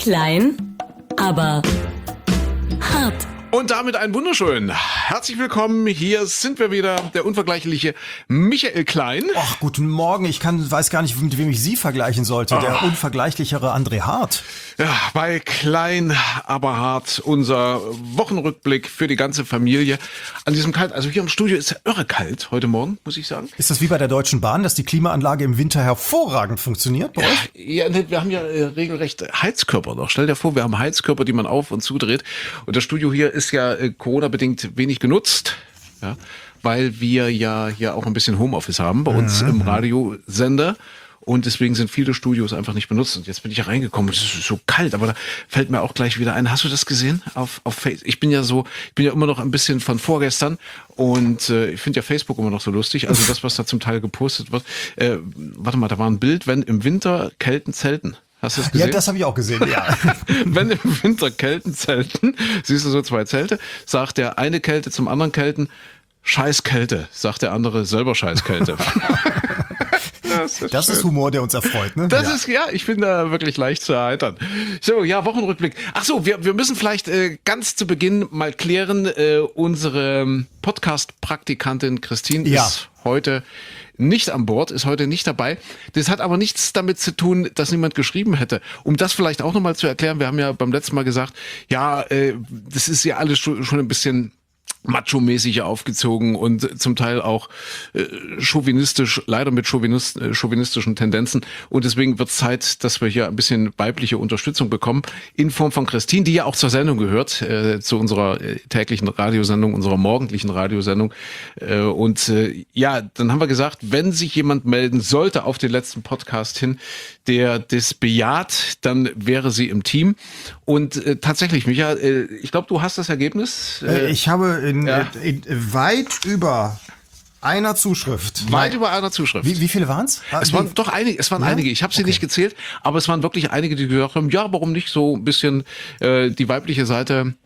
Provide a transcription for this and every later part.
Klein, aber hart. Und damit einen wunderschönen herzlich willkommen. Hier sind wir wieder, der unvergleichliche Michael Klein. Ach, guten Morgen. Ich weiß gar nicht, mit wem ich Sie vergleichen sollte. Der unvergleichlichere André Hart. Ja, bei Klein, aber hart, unser Wochenrückblick für die ganze Familie. An diesem kalt, also hier im Studio ist ja irre kalt heute Morgen, muss ich sagen. Ist das wie bei der Deutschen Bahn, dass die Klimaanlage im Winter hervorragend funktioniert bei euch? Ja, wir haben ja regelrecht Heizkörper noch. Stell dir vor, wir haben Heizkörper, die man auf- und zudreht. Und das Studio hier ist ja Corona-bedingt wenig genutzt, ja, weil wir ja hier auch ein bisschen Homeoffice haben bei uns im Radiosender. Und deswegen sind viele Studios einfach nicht benutzt. Und jetzt bin ich ja reingekommen. Es ist so kalt, aber da fällt mir auch gleich wieder ein. Hast du das gesehen auf Facebook? Ich bin ja immer noch ein bisschen von vorgestern. Und ich finde ja Facebook immer noch so lustig. Also das, was da zum Teil gepostet wird. Warte mal, da war ein Bild, wenn im Winter Kelten zelten. Hast du das gesehen? Ja, das habe ich auch gesehen, ja. Wenn im Winter Kelten zelten, siehst du so zwei Zelte, sagt der eine Kälte zum anderen Kelten, Scheiß Kälte, sagt der andere selber Scheiß Kälte. Das ist Humor, der uns erfreut, ne? Das ist, ja, ich bin da wirklich leicht zu erheitern. So, ja, Wochenrückblick. Ach so, wir müssen vielleicht ganz zu Beginn mal klären, unsere Podcast-Praktikantin Christine ist heute nicht an Bord, ist heute nicht dabei. Das hat aber nichts damit zu tun, dass niemand geschrieben hätte. Um das vielleicht auch nochmal zu erklären, wir haben ja beim letzten Mal gesagt, ja, das ist ja alles schon ein bisschen macho-mäßig aufgezogen und zum Teil auch chauvinistisch, leider mit chauvinistischen Tendenzen. Und deswegen wird es Zeit, dass wir hier ein bisschen weibliche Unterstützung bekommen in Form von Christine, die ja auch zur Sendung gehört, zu unserer täglichen Radiosendung, unserer morgendlichen Radiosendung. Ja, dann haben wir gesagt, wenn sich jemand melden sollte auf den letzten Podcast hin, der das bejaht, dann wäre sie im Team. Und tatsächlich, Micha, ich glaube, du hast das Ergebnis. Ich habe in weit über einer Zuschrift. Über einer Zuschrift. Wie viele waren es? Es waren doch einige, einige. Ich habe sie nicht gezählt, aber es waren wirklich einige, die gesagt haben, ja, warum nicht so ein bisschen die weibliche Seite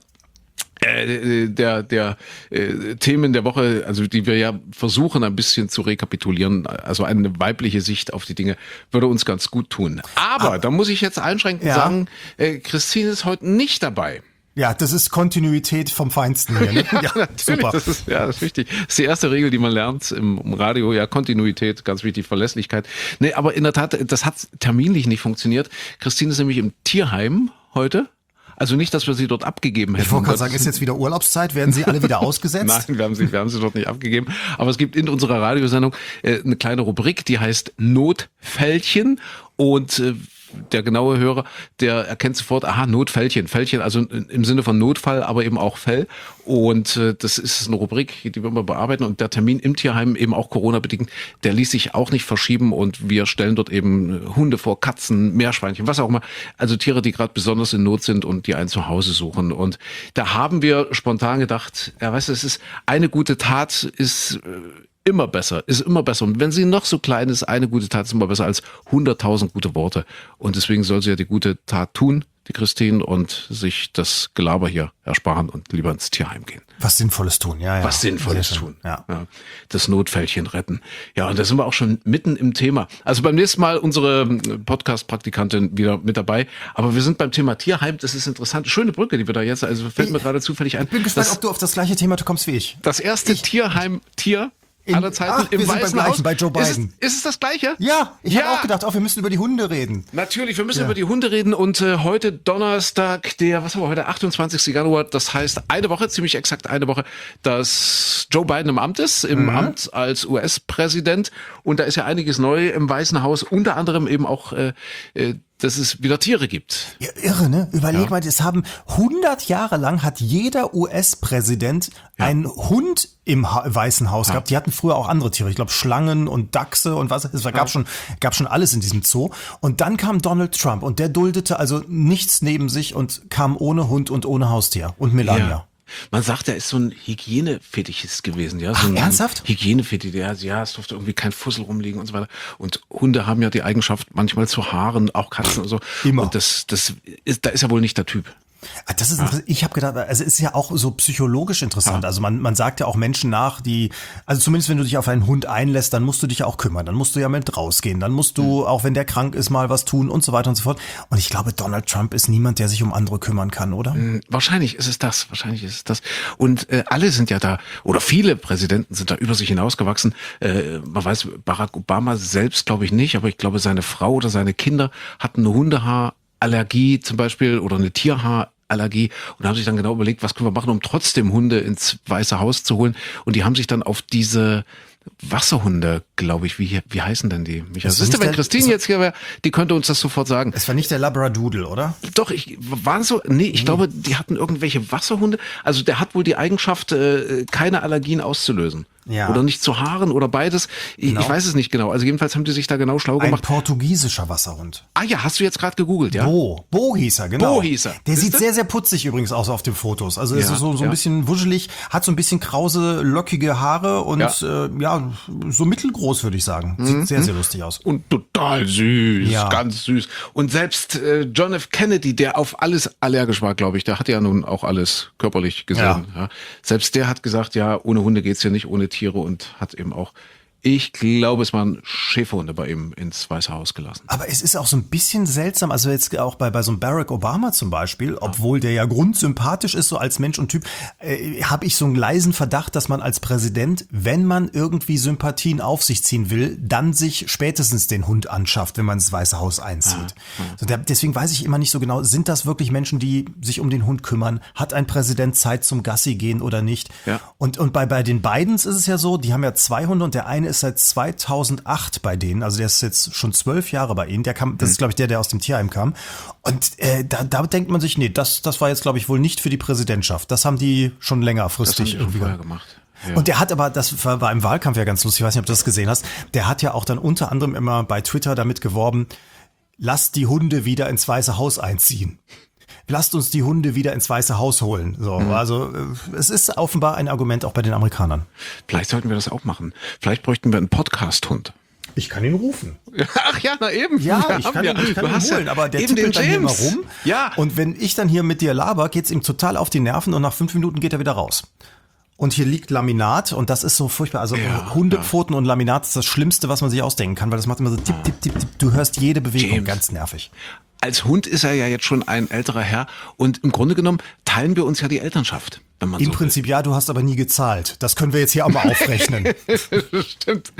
der Themen der Woche, also die wir ja versuchen ein bisschen zu rekapitulieren, also eine weibliche Sicht auf die Dinge, würde uns ganz gut tun. Aber da muss ich jetzt einschränkend sagen, Christine ist heute nicht dabei. Ja, das ist Kontinuität vom Feinsten hier. Ne? Ja, natürlich. Super. Das ist wichtig. Das ist die erste Regel, die man lernt im Radio. Ja, Kontinuität, ganz wichtig, Verlässlichkeit. Nee, aber in der Tat, das hat terminlich nicht funktioniert. Christine ist nämlich im Tierheim heute. Also nicht, dass wir sie dort abgegeben hätten. Ich wollte gerade sagen, ist jetzt wieder Urlaubszeit? Werden sie alle wieder ausgesetzt? Nein, wir haben sie dort nicht abgegeben. Aber es gibt in unserer Radiosendung eine kleine Rubrik, die heißt Notfällchen. Und der genaue Hörer, der erkennt sofort, aha, Notfällchen, also im Sinne von Notfall, aber eben auch Fell. Und das ist eine Rubrik, die wir immer bearbeiten. Und der Termin im Tierheim, eben auch Corona-bedingt, der ließ sich auch nicht verschieben. Und wir stellen dort eben Hunde vor, Katzen, Meerschweinchen, was auch immer. Also Tiere, die gerade besonders in Not sind und die ein Zuhause suchen. Und da haben wir spontan gedacht, ja, weißt du, es ist eine gute Tat, ist immer besser. Und wenn sie noch so klein ist, eine gute Tat ist immer besser als 100.000 gute Worte. Und deswegen soll sie ja die gute Tat tun, die Christine, und sich das Gelaber hier ersparen und lieber ins Tierheim gehen. Was Sinnvolles tun, ja. Was Sinnvolles tun. Ja. Das Notfällchen retten. Ja, und da sind wir auch schon mitten im Thema. Also beim nächsten Mal unsere Podcast-Praktikantin wieder mit dabei. Aber wir sind beim Thema Tierheim. Das ist interessant. Schöne Brücke, die wir da jetzt, also fällt mir gerade zufällig ein. Ich bin gespannt, ob du auf das gleiche Thema kommst wie ich. Das erste Tierheim-Tier aller Zeiten im wir sind beim Weißen Gleichen, Haus. bei Joe Biden. Ist es das Gleiche? Ja, ich habe auch gedacht, wir müssen über die Hunde reden. Natürlich, wir müssen über die Hunde reden und heute Donnerstag, was haben wir heute, 28. Januar, das heißt ziemlich exakt eine Woche, dass Joe Biden im Amt ist, Amt als US-Präsident, und da ist ja einiges neu im Weißen Haus, unter anderem eben auch dass es wieder Tiere gibt. Ja, irre, ne? Überleg mal, es haben 100 Jahre lang hat jeder US-Präsident einen Hund im Weißen Haus gehabt. Die hatten früher auch andere Tiere. Ich glaube Schlangen und Dachse und was. Es gab schon alles in diesem Zoo. Und dann kam Donald Trump und der duldete also nichts neben sich und kam ohne Hund und ohne Haustier. Und Melania. Ja. Man sagt, er ist so ein Hygienefetischist gewesen, ja. So ein ernsthaft? Hygienefetisch, ja, es durfte irgendwie kein Fussel rumliegen und so weiter. Und Hunde haben ja die Eigenschaft, manchmal zu haaren, auch Katzen und so. Immer. Und da ist er wohl nicht der Typ. Das ist interessant. Ich habe gedacht, also es ist ja auch so psychologisch interessant. Also man sagt ja auch Menschen nach, also zumindest wenn du dich auf einen Hund einlässt, dann musst du dich ja auch kümmern. Dann musst du ja mit rausgehen. Dann musst du, auch wenn der krank ist, mal was tun und so weiter und so fort. Und ich glaube, Donald Trump ist niemand, der sich um andere kümmern kann, oder? Wahrscheinlich ist es das. Und alle sind ja da, oder viele Präsidenten sind da über sich hinausgewachsen. Man weiß, Barack Obama selbst glaube ich nicht, aber ich glaube, seine Frau oder seine Kinder hatten eine Hundehaarallergie zum Beispiel oder eine Tierhaarallergie und haben sich dann genau überlegt, was können wir machen, um trotzdem Hunde ins Weiße Haus zu holen. Und die haben sich dann auf diese Wasserhunde, glaube ich, wie heißen denn die? Michael, siehst du, wenn Christine jetzt hier wäre, die könnte uns das sofort sagen. Es war nicht der Labradoodle, oder? Doch, ich glaube, die hatten irgendwelche Wasserhunde. Also der hat wohl die Eigenschaft, keine Allergien auszulösen. Ja. Oder nicht zu Haaren oder beides. Ich weiß es nicht genau. Also jedenfalls haben die sich da genau schlau gemacht. Ein portugiesischer Wasserhund. Ah ja, hast du jetzt gerade gegoogelt, ja? Bo hieß er, genau. Bo hieß er. Der sieht sehr, sehr putzig übrigens aus auf den Fotos. Also ist so ein bisschen wuschelig, hat so ein bisschen krause, lockige Haare und so mittelgroß, würde ich sagen. Sieht sehr, sehr lustig aus. Und total süß, ganz süß. Und selbst John F. Kennedy, der auf alles allergisch war, glaube ich, der hat ja nun auch alles körperlich gesehen. Ja. Selbst der hat gesagt, ja, ohne Hunde geht's ja nicht, ohne Tiere, und hat eben auch, ich glaube, es waren Schäferhunde bei ihm ins Weiße Haus gelassen. Aber es ist auch so ein bisschen seltsam, also jetzt auch bei so einem Barack Obama zum Beispiel, obwohl der ja grundsympathisch ist, so als Mensch und Typ, habe ich so einen leisen Verdacht, dass man als Präsident, wenn man irgendwie Sympathien auf sich ziehen will, dann sich spätestens den Hund anschafft, wenn man ins Weiße Haus einzieht. So, deswegen weiß ich immer nicht so genau, sind das wirklich Menschen, die sich um den Hund kümmern? Hat ein Präsident Zeit zum Gassi gehen oder nicht? Ja. Und bei den Bidens ist es ja so, die haben ja 2 Hunde und der eine ist seit 2008 bei denen, also der ist jetzt schon 12 Jahre bei ihnen, das ist glaube ich der aus dem Tierheim kam und da denkt man sich, nee, das war jetzt glaube ich wohl nicht für die Präsidentschaft, das haben die schon längerfristig irgendwie gemacht. Ja. Und der hat aber, das war im Wahlkampf ja ganz lustig, ich weiß nicht, ob du das gesehen hast, der hat ja auch dann unter anderem immer bei Twitter damit geworben, lasst die Hunde wieder ins Weiße Haus einziehen. Lasst uns die Hunde wieder ins Weiße Haus holen. So, also es ist offenbar ein Argument auch bei den Amerikanern. Vielleicht sollten wir das auch machen. Vielleicht bräuchten wir einen Podcast-Hund. Ich kann ihn rufen. Ach ja, na eben. Ja, ich kann ihn holen, aber der tippelt dann hier immer rum. Ja. Und wenn ich dann hier mit dir laber, geht's ihm total auf die Nerven und nach 5 Minuten geht er wieder raus. Und hier liegt Laminat und das ist so furchtbar. Also Hundepfoten und Laminat ist das Schlimmste, was man sich ausdenken kann, weil das macht immer so tipp, tipp, tipp, tipp. Du hörst jede Bewegung, James. Ganz nervig. Als Hund ist er ja jetzt schon ein älterer Herr und im Grunde genommen teilen wir uns ja die Elternschaft. Wenn man Im Prinzip ja, du hast aber nie gezahlt. Das können wir jetzt hier auch mal aufrechnen. Stimmt,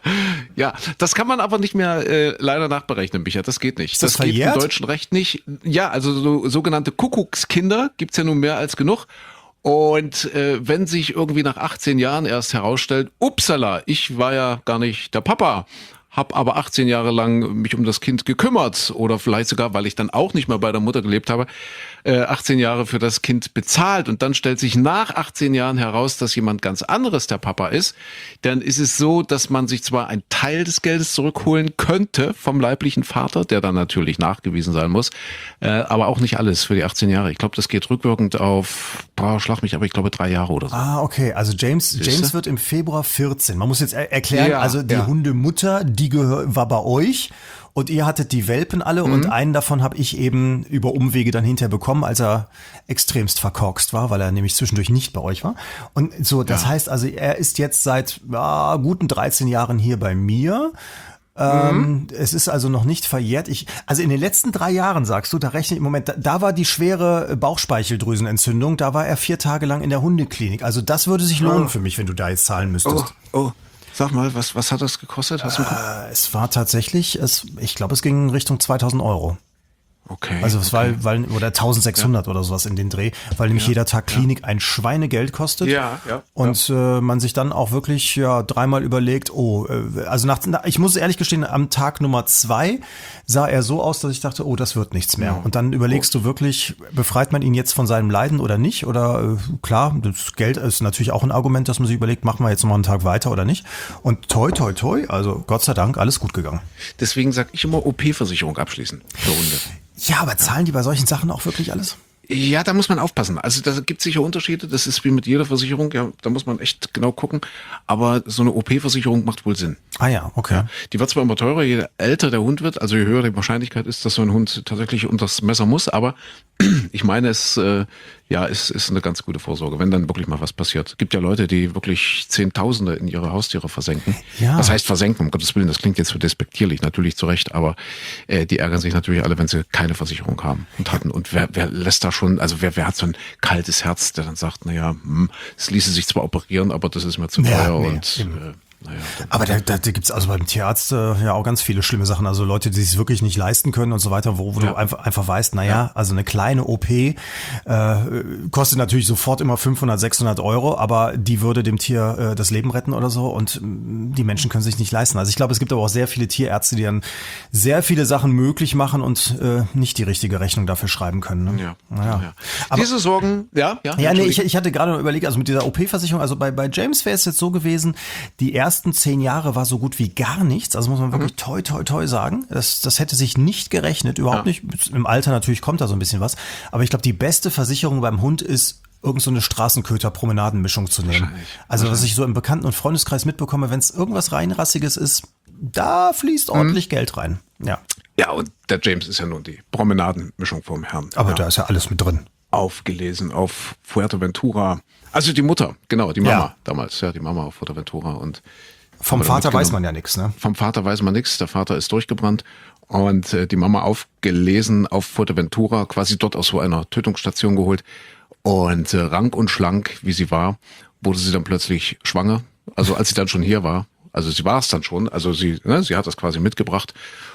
ja. Das kann man aber nicht mehr leider nachberechnen, Micha. Das geht nicht. Ist das verjährt? Geht im deutschen Recht nicht. Ja, also so sogenannte Kuckuckskinder gibt's ja nun mehr als genug. Und wenn sich irgendwie nach 18 Jahren erst herausstellt, upsala, ich war ja gar nicht der Papa, habe aber 18 Jahre lang mich um das Kind gekümmert oder vielleicht sogar, weil ich dann auch nicht mehr bei der Mutter gelebt habe, 18 Jahre für das Kind bezahlt und dann stellt sich nach 18 Jahren heraus, dass jemand ganz anderes der Papa ist, dann ist es so, dass man sich zwar einen Teil des Geldes zurückholen könnte vom leiblichen Vater, der dann natürlich nachgewiesen sein muss, aber auch nicht alles für die 18 Jahre. Ich glaube, das geht rückwirkend auf, schlag mich, aber ich glaube 3 Jahre oder so. Ah, okay. Also James wird im Februar 14. Man muss jetzt erklären, also die Hundemutter, die war bei euch. Und ihr hattet die Welpen alle und einen davon habe ich eben über Umwege dann hinterher bekommen, als er extremst verkorkst war, weil er nämlich zwischendurch nicht bei euch war. Und so, das heißt also, er ist jetzt seit guten 13 Jahren hier bei mir. Es ist also noch nicht verjährt. Also in den letzten 3 Jahren, sagst du, da rechne ich im Moment, da war die schwere Bauchspeicheldrüsenentzündung, da war er 4 Tage lang in der Hundeklinik. Also das würde sich lohnen für mich, wenn du da jetzt zahlen müsstest. Sag mal, was hat das gekostet? Hast du es war tatsächlich, ich glaube, es ging in Richtung 2.000 €. Okay. Also es war, oder 1.600 oder sowas in den Dreh, weil nämlich jeder Tag Klinik ein Schweinegeld kostet. Und man sich dann auch wirklich 3-mal überlegt, also ich muss ehrlich gestehen, am Tag Nummer 2 sah er so aus, dass ich dachte, das wird nichts mehr. Und dann überlegst du wirklich, befreit man ihn jetzt von seinem Leiden oder nicht? Oder klar, das Geld ist natürlich auch ein Argument, dass man sich überlegt, machen wir jetzt noch mal einen Tag weiter oder nicht? Und toi, toi, toi, also Gott sei Dank, alles gut gegangen. Deswegen sage ich immer OP-Versicherung abschließen für Hunde. Ja, aber zahlen die bei solchen Sachen auch wirklich alles? Ja, da muss man aufpassen. Also da gibt es sicher Unterschiede. Das ist wie mit jeder Versicherung. Ja, da muss man echt genau gucken. Aber so eine OP-Versicherung macht wohl Sinn. Ah ja, okay. Ja, die wird zwar immer teurer, je älter der Hund wird, also je höher die Wahrscheinlichkeit ist, dass so ein Hund tatsächlich unter das Messer muss. Aber ich meine, es ist eine ganz gute Vorsorge, wenn dann wirklich mal was passiert. Es gibt ja Leute, die wirklich Zehntausende in ihre Haustiere versenken. Ja. Was heißt versenken? Um Gottes Willen, das klingt jetzt so despektierlich, natürlich zu Recht, aber die ärgern sich natürlich alle, wenn sie keine Versicherung haben und hatten. Und wer lässt da schon, also wer hat so ein kaltes Herz, der dann sagt, naja, es ließe sich zwar operieren, aber das ist mir zu teuer und naja, aber da gibt's also beim Tierarzt ja auch ganz viele schlimme Sachen. Also Leute, die es wirklich nicht leisten können und so weiter, wo du einfach weißt, naja, also eine kleine OP kostet natürlich sofort immer 500, 600 Euro, aber die würde dem Tier das Leben retten oder so und die Menschen können sich nicht leisten. Also ich glaube, es gibt aber auch sehr viele Tierärzte, die dann sehr viele Sachen möglich machen und nicht die richtige Rechnung dafür schreiben können. Ne? Ja. Naja. Aber diese Sorgen, Ja, nee, ich hatte gerade noch überlegt, also mit dieser OP-Versicherung, also bei James wäre es jetzt so gewesen, die ersten 10 Jahre war so gut wie gar nichts, also muss man wirklich toi sagen, das hätte sich nicht gerechnet, überhaupt nicht, im Alter natürlich kommt da so ein bisschen was, aber ich glaube, die beste Versicherung beim Hund ist, irgend so eine Straßenköter-Promenadenmischung zu nehmen. Also was ich so im Bekannten- und Freundeskreis mitbekomme, wenn es irgendwas Reinrassiges ist, da fließt ordentlich Geld rein. Ja, und der James ist ja nun die Promenadenmischung vom Herrn. Aber da ist ja alles mit drin. Aufgelesen auf Fuerteventura. Also die Mutter, genau, die Mama damals, die Mama auf Fuerteventura. Und vom Vater weiß man ja nichts, ne? Vom Vater weiß man nichts, der Vater ist durchgebrannt und die Mama aufgelesen auf Fuerteventura, quasi dort aus so einer Tötungsstation geholt und rank und schlank, wie sie war, wurde sie dann plötzlich schwanger, also als sie dann schon hier war, also sie war es dann schon, also sie hat das quasi mitgebracht.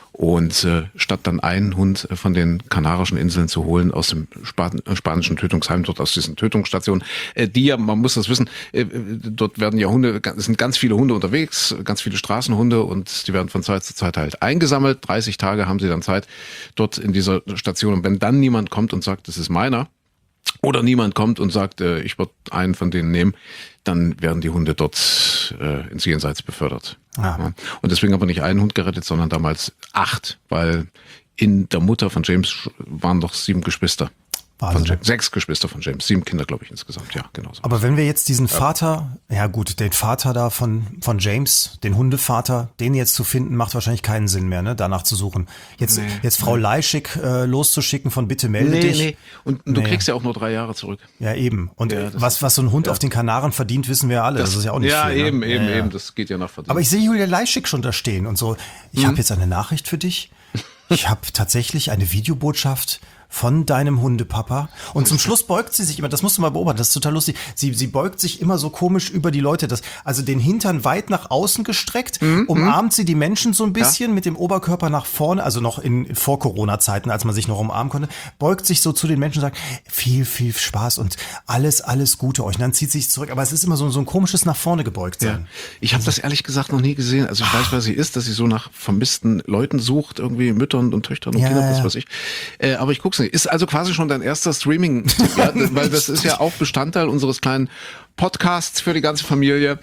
Und statt dann einen Hund von den Kanarischen Inseln zu holen aus dem spanischen Tötungsheim, dort aus diesen Tötungsstationen, die ja, man muss das wissen, dort werden ja Hunde, es sind ganz viele Hunde unterwegs, ganz viele Straßenhunde und die werden von Zeit zu Zeit halt eingesammelt. 30 Tage haben sie dann Zeit dort in dieser Station. Und wenn dann niemand kommt und sagt, das ist meiner, oder niemand kommt und sagt, ich würde einen von denen nehmen, dann werden die Hunde dort ins Jenseits befördert. Ja. Und deswegen haben wir nicht einen Hund gerettet, sondern damals 8, weil in der Mutter von James waren doch 7 Geschwister. Von James. 6 Geschwister von James, 7 Kinder, glaube ich, insgesamt, ja, genau so. Aber wenn wir jetzt diesen Vater, den Vater da von James, den Hundevater, den jetzt zu finden, macht wahrscheinlich keinen Sinn mehr, ne, danach zu suchen. Jetzt Frau Leischig loszuschicken von bitte melde dich. Nee. Und du kriegst ja auch nur 3 Jahre zurück. Ja, eben. Und was so ein Hund auf den Kanaren verdient, wissen wir ja alle. Das ist ja auch nicht viel. Eben, ne? eben, das geht ja nach Verdienst. Aber ich sehe Julia Leischig schon da stehen und so. Ich habe jetzt eine Nachricht für dich. Ich habe tatsächlich eine Videobotschaft von deinem Hundepapa. Und zum Schluss beugt sie sich immer, das musst du mal beobachten, das ist total lustig. Sie beugt sich immer so komisch über die Leute, also den Hintern weit nach außen gestreckt, umarmt sie die Menschen so ein bisschen mit dem Oberkörper nach vorne, also noch vor Corona-Zeiten, als man sich noch umarmen konnte, beugt sich so zu den Menschen und sagt, viel, viel Spaß und alles Gute euch. Und dann zieht sie sich zurück, aber es ist immer so ein komisches nach vorne gebeugt sein. Ja. Ich habe das ehrlich gesagt noch nie gesehen. Also ich weiß, wer sie ist, dass sie so nach vermissten Leuten sucht, irgendwie Müttern und Töchtern und Kindern, was weiß ich. Aber ich guck's nicht. Ist also quasi schon dein erster Streaming, weil das ist ja auch Bestandteil unseres kleinen Podcasts für die ganze Familie.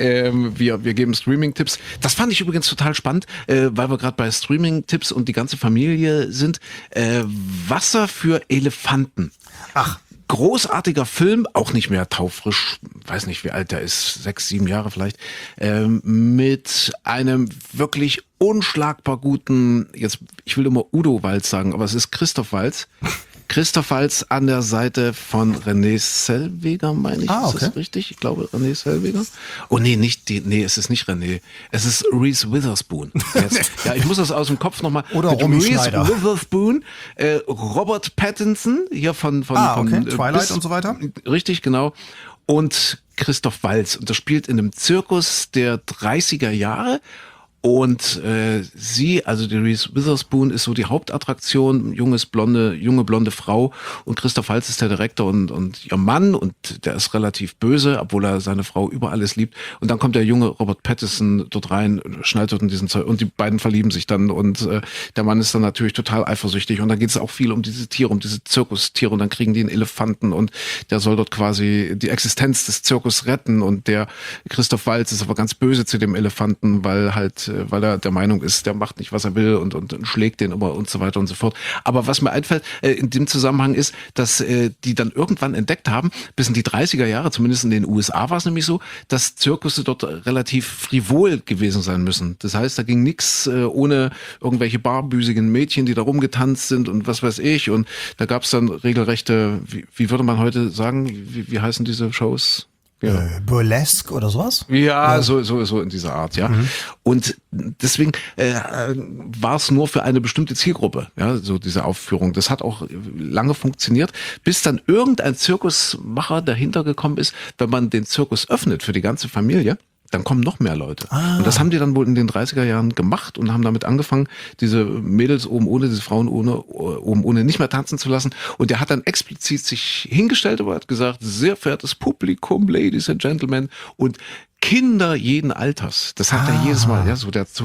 Wir geben Streaming-Tipps. Das fand ich übrigens total spannend, weil wir gerade bei Streaming-Tipps und die ganze Familie sind. Wasser für Elefanten. Ach. Großartiger Film, auch nicht mehr taufrisch, weiß nicht wie alt der ist, 6, 7 Jahre vielleicht, mit einem wirklich unschlagbar guten, jetzt, ich will immer Udo Walz sagen, aber es ist Christoph Waltz. Christoph Waltz an der Seite von René Zellweger, meine ich. Ist das richtig? Ich glaube, René Zellweger. Oh nee, es ist nicht René. Es ist Reese Witherspoon. Ja, ich muss das aus dem Kopf nochmal. Oder Romy Reese Schneider. Witherspoon, Robert Pattinson, hier von Twilight und so weiter. Richtig, genau. Und Christoph Waltz. Und das spielt in einem Zirkus der 30er Jahre. Und sie, also die Reese Witherspoon, ist so die Hauptattraktion, junge blonde Frau. Und Christoph Waltz ist der Direktor und ihr Mann. Und der ist relativ böse, obwohl er seine Frau über alles liebt. Und dann kommt der junge Robert Pattinson dort rein, schnallt dort in diesen Zeug. Und die beiden verlieben sich dann. Und der Mann ist dann natürlich total eifersüchtig. Und dann geht es auch viel um diese Tiere, um diese Zirkustiere. Und dann kriegen die einen Elefanten. Und der soll dort quasi die Existenz des Zirkus retten. Und der Christoph Waltz ist aber ganz böse zu dem Elefanten, weil halt weil er der Meinung ist, der macht nicht, was er will und schlägt den immer und so weiter und so fort. Aber was mir einfällt in dem Zusammenhang ist, dass die dann irgendwann entdeckt haben, bis in die 30er Jahre, zumindest in den USA war es nämlich so, dass Zirkusse dort relativ frivol gewesen sein müssen. Das heißt, da ging nichts ohne irgendwelche barbüsigen Mädchen, die da rumgetanzt sind und was weiß ich. Und da gab es dann regelrechte, wie würde man heute sagen, wie heißen diese Shows? Ja. Burlesque oder sowas? Ja, so in dieser Art, ja. Und deswegen war es nur für eine bestimmte Zielgruppe, ja, so diese Aufführung. Das hat auch lange funktioniert, bis dann irgendein Zirkusmacher dahinter gekommen ist, wenn man den Zirkus öffnet für die ganze Familie, dann kommen noch mehr Leute. Und das haben die dann wohl in den 30er Jahren gemacht und haben damit angefangen, diese Mädels oben ohne, diese Frauen oben ohne nicht mehr tanzen zu lassen. Und der hat dann explizit sich hingestellt und hat gesagt, sehr verehrtes Publikum, Ladies and Gentlemen und Kinder jeden Alters. Das hat er jedes Mal, ja, so der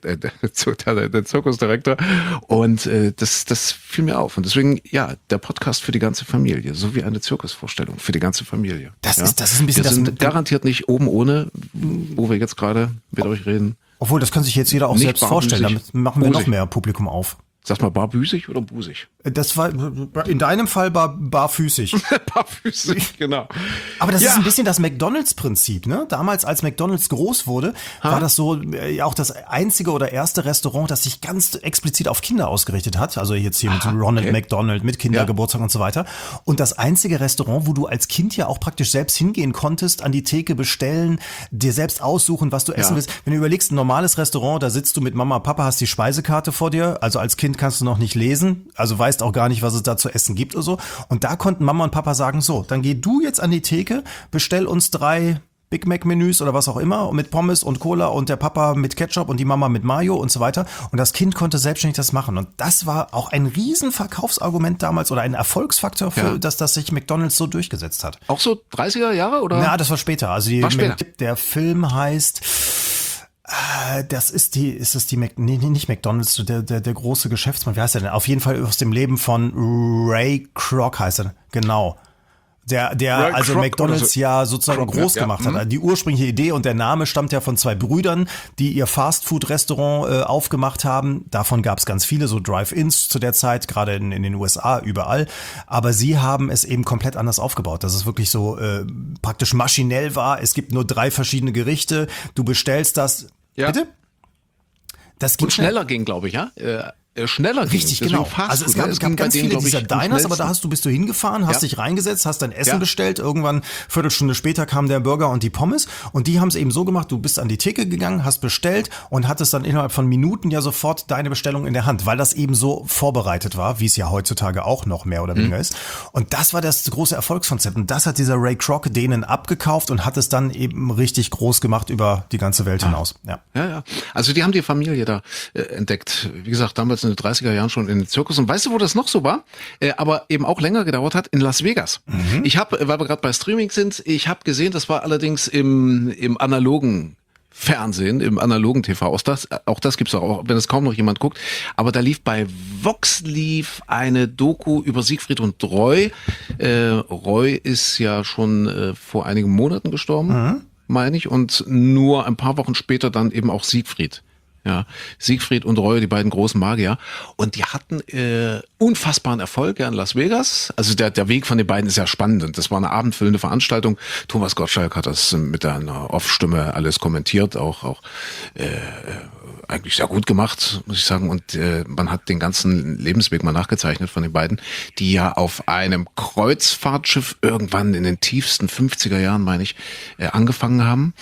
Zirkusdirektor. Und das fiel mir auf. Und deswegen, ja, der Podcast für die ganze Familie, so wie eine Zirkusvorstellung für die ganze Familie. Das ist ein bisschen wir sind garantiert nicht oben ohne, wo wir jetzt gerade mit euch reden. Obwohl, das kann sich jetzt jeder auch Nicht selbst vorstellen. Damit machen wir noch busig. mehr Publikum auf. Sag mal, barbüsig oder busig? Das war in deinem Fall barfüßig. Barfüßig, genau. Aber das ist ein bisschen das McDonald's-Prinzip, ne? Damals, als McDonald's groß wurde, war das so auch das einzige oder erste Restaurant, das sich ganz explizit auf Kinder ausgerichtet hat. Also jetzt hier mit Ronald McDonald, mit Kindergeburtstag und so weiter. Und das einzige Restaurant, wo du als Kind ja auch praktisch selbst hingehen konntest, an die Theke bestellen, dir selbst aussuchen, was du essen willst. Wenn du überlegst, ein normales Restaurant, da sitzt du mit Mama, Papa, hast die Speisekarte vor dir. Also als Kind kannst du noch nicht lesen, also weißt auch gar nicht, was es da zu essen gibt oder so. Und da konnten Mama und Papa sagen, so, dann geh du jetzt an die Theke, bestell uns 3 Big Mac Menüs oder was auch immer mit Pommes und Cola und der Papa mit Ketchup und die Mama mit Mayo und so weiter. Und das Kind konnte selbstständig das machen. Und das war auch ein riesen Verkaufsargument damals oder ein Erfolgsfaktor für, dass sich McDonald's so durchgesetzt hat. Auch so 30er Jahre oder? Na, das war später. Also der Film heißt... nicht McDonald's, der große Geschäftsmann, wie heißt er denn? Auf jeden Fall aus dem Leben von Ray Kroc heißt er, genau. Der also Kroc McDonald's ja sozusagen Kroc, groß gemacht hat. Die ursprüngliche Idee und der Name stammt ja von 2 Brüdern, die ihr Fastfood-Restaurant aufgemacht haben. Davon gab es ganz viele, so Drive-Ins zu der Zeit, gerade in den USA, überall. Aber sie haben es eben komplett anders aufgebaut, dass es wirklich so praktisch maschinell war. Es gibt nur 3 verschiedene Gerichte. Du bestellst das. Ja. Bitte? Das ging und schneller ging, glaube ich, ja? Schneller ging. Richtig, genau. Also es gab ganz viele dieser Diners, aber bist du hingefahren, hast dich reingesetzt, hast dein Essen bestellt. Irgendwann, Viertelstunde später kam der Burger und die Pommes. Und die haben es eben so gemacht, du bist an die Theke gegangen, hast bestellt und hattest dann innerhalb von Minuten ja sofort deine Bestellung in der Hand, weil das eben so vorbereitet war, wie es ja heutzutage auch noch mehr oder weniger ist. Und das war das große Erfolgskonzept. Und das hat dieser Ray Kroc denen abgekauft und hat es dann eben richtig groß gemacht über die ganze Welt hinaus. Ja. Also die haben die Familie da entdeckt. Wie gesagt, damals in den 30er Jahren schon in den Zirkus. Und weißt du, wo das noch so war? Aber eben auch länger gedauert hat? In Las Vegas. Ich habe, weil wir gerade bei Streaming sind, ich habe gesehen, das war allerdings im analogen Fernsehen, im analogen TV. Auch das gibt's auch, wenn es kaum noch jemand guckt. Aber da lief bei Vox eine Doku über Siegfried und Roy. Roy ist ja schon vor einigen Monaten gestorben, meine ich. Und nur ein paar Wochen später dann eben auch Siegfried. Ja, Siegfried und Roy, die beiden großen Magier. Und die hatten unfassbaren Erfolg in Las Vegas. Also der Weg von den beiden ist ja spannend. Und das war eine abendfüllende Veranstaltung. Thomas Gottschalk hat das mit einer Off-Stimme alles kommentiert, auch eigentlich sehr gut gemacht, muss ich sagen. Und man hat den ganzen Lebensweg mal nachgezeichnet von den beiden, die ja auf einem Kreuzfahrtschiff irgendwann in den tiefsten 50er Jahren, meine ich, angefangen haben.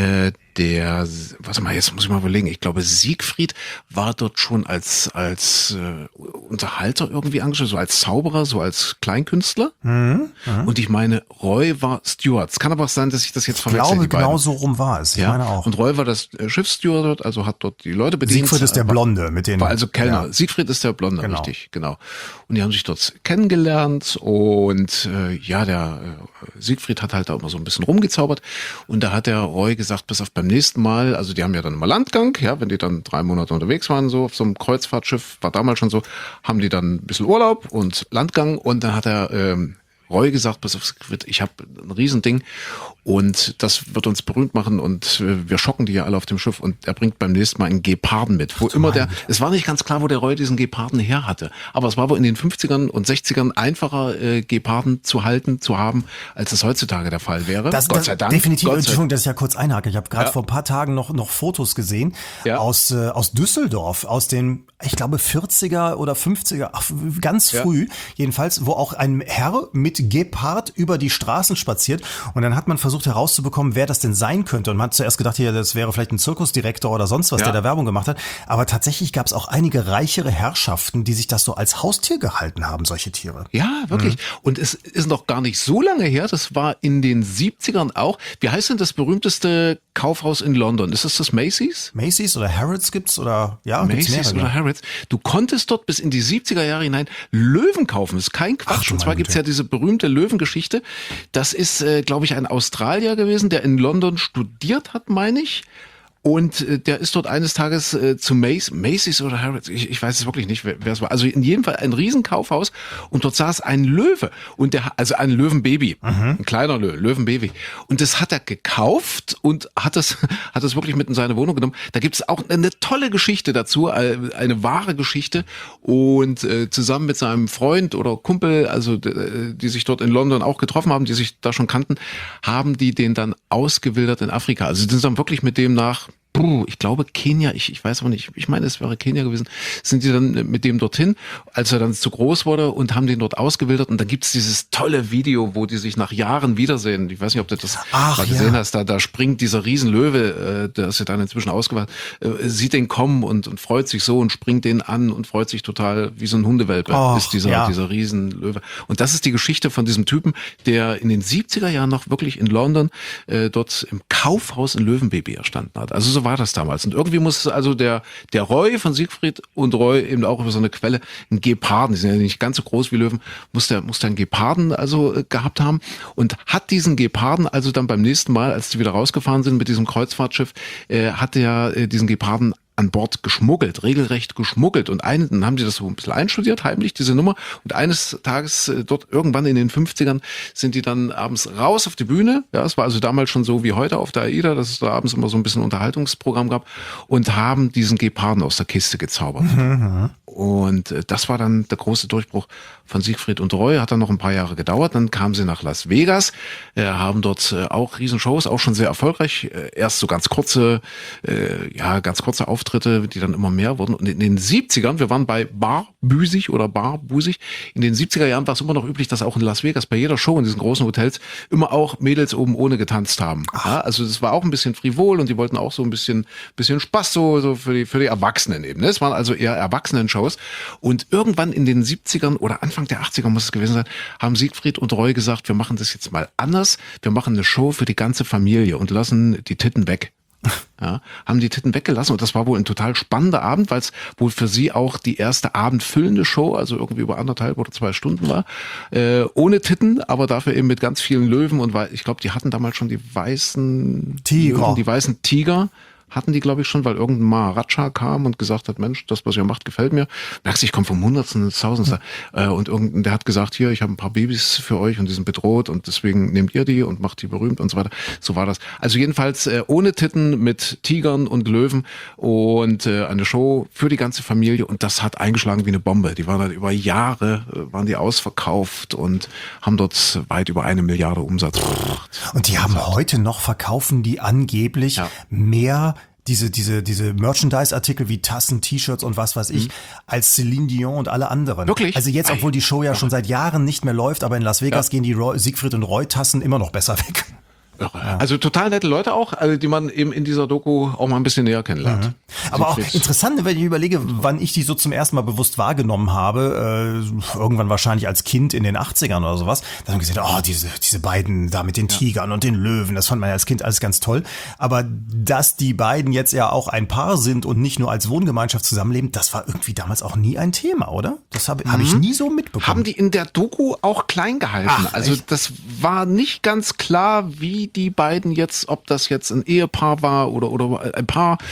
Jetzt muss ich mal überlegen, ich glaube Siegfried war dort schon als Unterhalter irgendwie engagiert, so als Zauberer, so als Kleinkünstler. Und ich meine, Roy war Steward. Es kann aber auch sein, dass ich das jetzt verwechsel. Ich glaube, genau so rum war es. Ich meine auch. Und Roy war das Schiffssteward dort, also hat dort die Leute bedient. Siegfried ist der Blonde mit denen. War also Kellner. Ja. Siegfried ist der Blonde, genau. Richtig, genau. Und die haben sich dort kennengelernt und der Siegfried hat halt da immer so ein bisschen rumgezaubert und da hat der Roy gesagt, pass auf, beim nächsten Mal, also die haben ja dann immer Landgang, ja, wenn die dann 3 Monate unterwegs waren, so auf so einem Kreuzfahrtschiff, war damals schon so, haben die dann ein bisschen Urlaub und Landgang und dann hat der Roy gesagt, pass auf, ich habe ein Riesending und das wird uns berühmt machen und wir schocken die ja alle auf dem Schiff und er bringt beim nächsten Mal einen Geparden mit. Es war nicht ganz klar, wo der Roy diesen Geparden her hatte, aber es war wohl in den 50ern und 60ern einfacher, Geparden zu halten, zu haben, als es heutzutage der Fall wäre. Gott sei Dank. Definitiv, Entschuldigung, dass ich ja kurz einhake. Ich habe gerade vor ein paar Tagen noch Fotos gesehen aus Düsseldorf, aus den, ich glaube, 40er oder 50er, ganz früh jedenfalls, wo auch ein Herr mit Gepard über die Straßen spaziert und dann hat man versucht herauszubekommen, wer das denn sein könnte und man hat zuerst gedacht, hier, das wäre vielleicht ein Zirkusdirektor oder sonst was, der da Werbung gemacht hat, aber tatsächlich gab es auch einige reichere Herrschaften, die sich das so als Haustier gehalten haben, solche Tiere. Ja, wirklich. Und es ist noch gar nicht so lange her, das war in den 70ern auch. Wie heißt denn das berühmteste Kaufhaus in London? Ist das Macy's? Macy's oder Harrods gibt's oder Macy's oder Harrods. Du konntest dort bis in die 70er Jahre hinein Löwen kaufen. Das ist kein Quatsch. Und zwar gibt's ja diese berühmte Löwengeschichte. Das ist, glaube ich, ein Australier gewesen, der in London studiert hat, meine ich. Und der ist dort eines Tages zu Macy's oder Harrods, ich weiß es wirklich nicht, wer es war. Also in jedem Fall ein Riesenkaufhaus und dort saß ein Löwe und also ein Löwenbaby, ein kleiner Löwenbaby. Und das hat er gekauft und hat das wirklich mit in seine Wohnung genommen. Da gibt es auch eine tolle Geschichte dazu, eine wahre Geschichte. Und zusammen mit seinem Freund oder Kumpel, also die sich dort in London auch getroffen haben, die sich da schon kannten, haben die den dann ausgewildert in Afrika. Also die sind dann wirklich mit dem nach ich glaube Kenia, ich weiß aber nicht, ich meine, es wäre Kenia gewesen, sind die dann mit dem dorthin, als er dann zu groß wurde und haben den dort ausgewildert und dann gibt's dieses tolle Video, wo die sich nach Jahren wiedersehen. Ich weiß nicht, ob du das mal gesehen hast, da springt dieser Riesenlöwe, der ist ja dann inzwischen ausgewachsen, sieht den kommen und freut sich so und springt den an und freut sich total wie so ein Hundewelpe, ist dieser Riesenlöwe. Und das ist die Geschichte von diesem Typen, der in den 70er Jahren noch wirklich in London dort im Kaufhaus ein Löwenbaby erstanden hat. Also so war das damals. Und irgendwie muss also der Roy von Siegfried und Roy eben auch über so eine Quelle einen Geparden, die sind ja nicht ganz so groß wie Löwen, muss der einen Geparden also gehabt haben und hat diesen Geparden also dann beim nächsten Mal, als die wieder rausgefahren sind mit diesem Kreuzfahrtschiff, hat er diesen Geparden an Bord geschmuggelt, regelrecht geschmuggelt. Und dann haben die das so ein bisschen einstudiert, heimlich, diese Nummer. Und eines Tages, dort irgendwann in den 50ern, sind die dann abends raus auf die Bühne. Ja, es war also damals schon so wie heute auf der AIDA, dass es da abends immer so ein bisschen Unterhaltungsprogramm gab. Und haben diesen Geparden aus der Kiste gezaubert. Und das war dann der große Durchbruch von Siegfried und Roy. Hat dann noch ein paar Jahre gedauert. Dann kamen sie nach Las Vegas, haben dort auch Riesenshows, auch schon sehr erfolgreich. Erst so ganz kurze Auftritte, die dann immer mehr wurden. Und in den 70ern, wir waren bei Barbüsig, in den 70er Jahren war es immer noch üblich, dass auch in Las Vegas bei jeder Show in diesen großen Hotels immer auch Mädels oben ohne getanzt haben. Ja, also das war auch ein bisschen frivol und die wollten auch so ein bisschen Spaß so für die Erwachsenen eben. Es waren also eher Erwachsenen-Shows. Und irgendwann in den 70ern oder Anfang der 80er muss es gewesen sein, haben Siegfried und Roy gesagt, wir machen das jetzt mal anders. Wir machen eine Show für die ganze Familie und lassen die Titten weg. Ja, haben die Titten weggelassen und das war wohl ein total spannender Abend, weil es wohl für sie auch die erste abendfüllende Show, also irgendwie über 1,5 oder 2 Stunden war, ohne Titten, aber dafür eben mit ganz vielen Löwen und ich glaube, die hatten damals schon die weißen Tiger. Hatten die, glaube ich, schon, weil irgendein Maharaja kam und gesagt hat, Mensch, das, was ihr macht, gefällt mir. Merkst du, ich komme vom Hundertsten ins Tausendste. Und der hat gesagt, hier, ich habe ein paar Babys für euch und die sind bedroht und deswegen nehmt ihr die und macht die berühmt und so weiter. So war das. Also jedenfalls ohne Titten mit Tigern und Löwen und eine Show für die ganze Familie und das hat eingeschlagen wie eine Bombe. Die waren dann über Jahre, waren die ausverkauft und haben dort weit über 1 Milliarde Umsatz gemacht. Und die haben heute noch, verkaufen die angeblich mehr diese Merchandise-Artikel wie Tassen, T-Shirts und was weiß ich, als Celine Dion und alle anderen. Wirklich? Also jetzt, obwohl die Show ja schon seit Jahren nicht mehr läuft, aber in Las Vegas gehen die Siegfried und Roy Tassen immer noch besser weg. Ja. Also total nette Leute auch, also die man eben in dieser Doku auch mal ein bisschen näher kennenlernt. Aber auch interessant, wenn ich überlege, wann ich die so zum ersten Mal bewusst wahrgenommen habe, irgendwann wahrscheinlich als Kind in den 80ern oder sowas, dann haben wir gesehen, diese beiden da mit den Tigern und den Löwen, das fand man ja als Kind alles ganz toll. Aber dass die beiden jetzt ja auch ein Paar sind und nicht nur als Wohngemeinschaft zusammenleben, das war irgendwie damals auch nie ein Thema, oder? Das hab ich nie so mitbekommen. Haben die in der Doku auch klein gehalten. Also echt? Das war nicht ganz klar, wie die beiden jetzt, ob das jetzt ein Ehepaar war oder ein Paar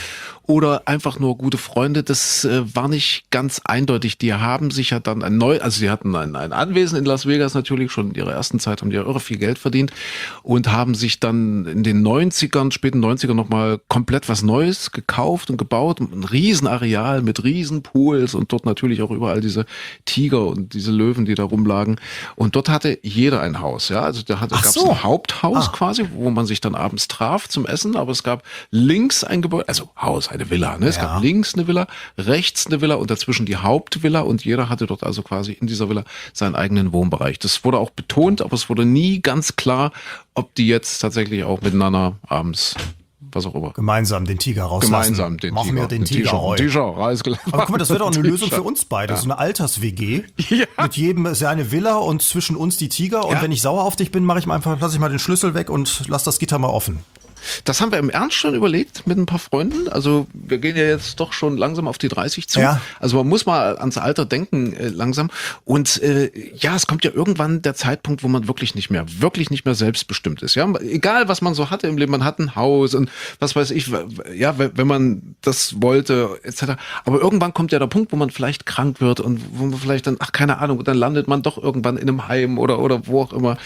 oder einfach nur gute Freunde, das war nicht ganz eindeutig. Die haben sich ja dann sie hatten ein Anwesen in Las Vegas natürlich, schon in ihrer ersten Zeit haben die ja irre viel Geld verdient und haben sich dann in den späten 90ern nochmal komplett was Neues gekauft und gebaut. Ein Riesenareal mit Riesenpools und dort natürlich auch überall diese Tiger und diese Löwen, die da rumlagen. Und dort hatte jeder ein Haus, ja. Also gab es ein Haupthaus quasi, wo man sich dann abends traf zum Essen, aber es gab links ein Gebäude, also Haus, eine Villa, ne? Es gab links eine Villa, rechts eine Villa und dazwischen die Hauptvilla und jeder hatte dort also quasi in dieser Villa seinen eigenen Wohnbereich. Das wurde auch betont, aber es wurde nie ganz klar, ob die jetzt tatsächlich auch miteinander abends was auch immer. Gemeinsam den Tiger rauslassen. Gemeinsam den Machen Tiger. wir den Tiger. Aber guck mal, das wäre doch eine Lösung für uns beide. So eine Alters-WG. Ja. Mit jedem ist ja eine Villa und zwischen uns die Tiger. Und wenn ich sauer auf dich bin, lasse ich mal den Schlüssel weg und lass das Gitter mal offen. Das haben wir im Ernst schon überlegt mit ein paar Freunden. Also wir gehen ja jetzt doch schon langsam auf die 30 zu. Ja. Also man muss mal ans Alter denken langsam. Und es kommt ja irgendwann der Zeitpunkt, wo man wirklich nicht mehr selbstbestimmt ist. Ja, egal was man so hatte im Leben, man hat ein Haus und was weiß ich. Ja, wenn man das wollte etc. Aber irgendwann kommt ja der Punkt, wo man vielleicht krank wird und wo man vielleicht dann, keine Ahnung, und dann landet man doch irgendwann in einem Heim oder wo auch immer.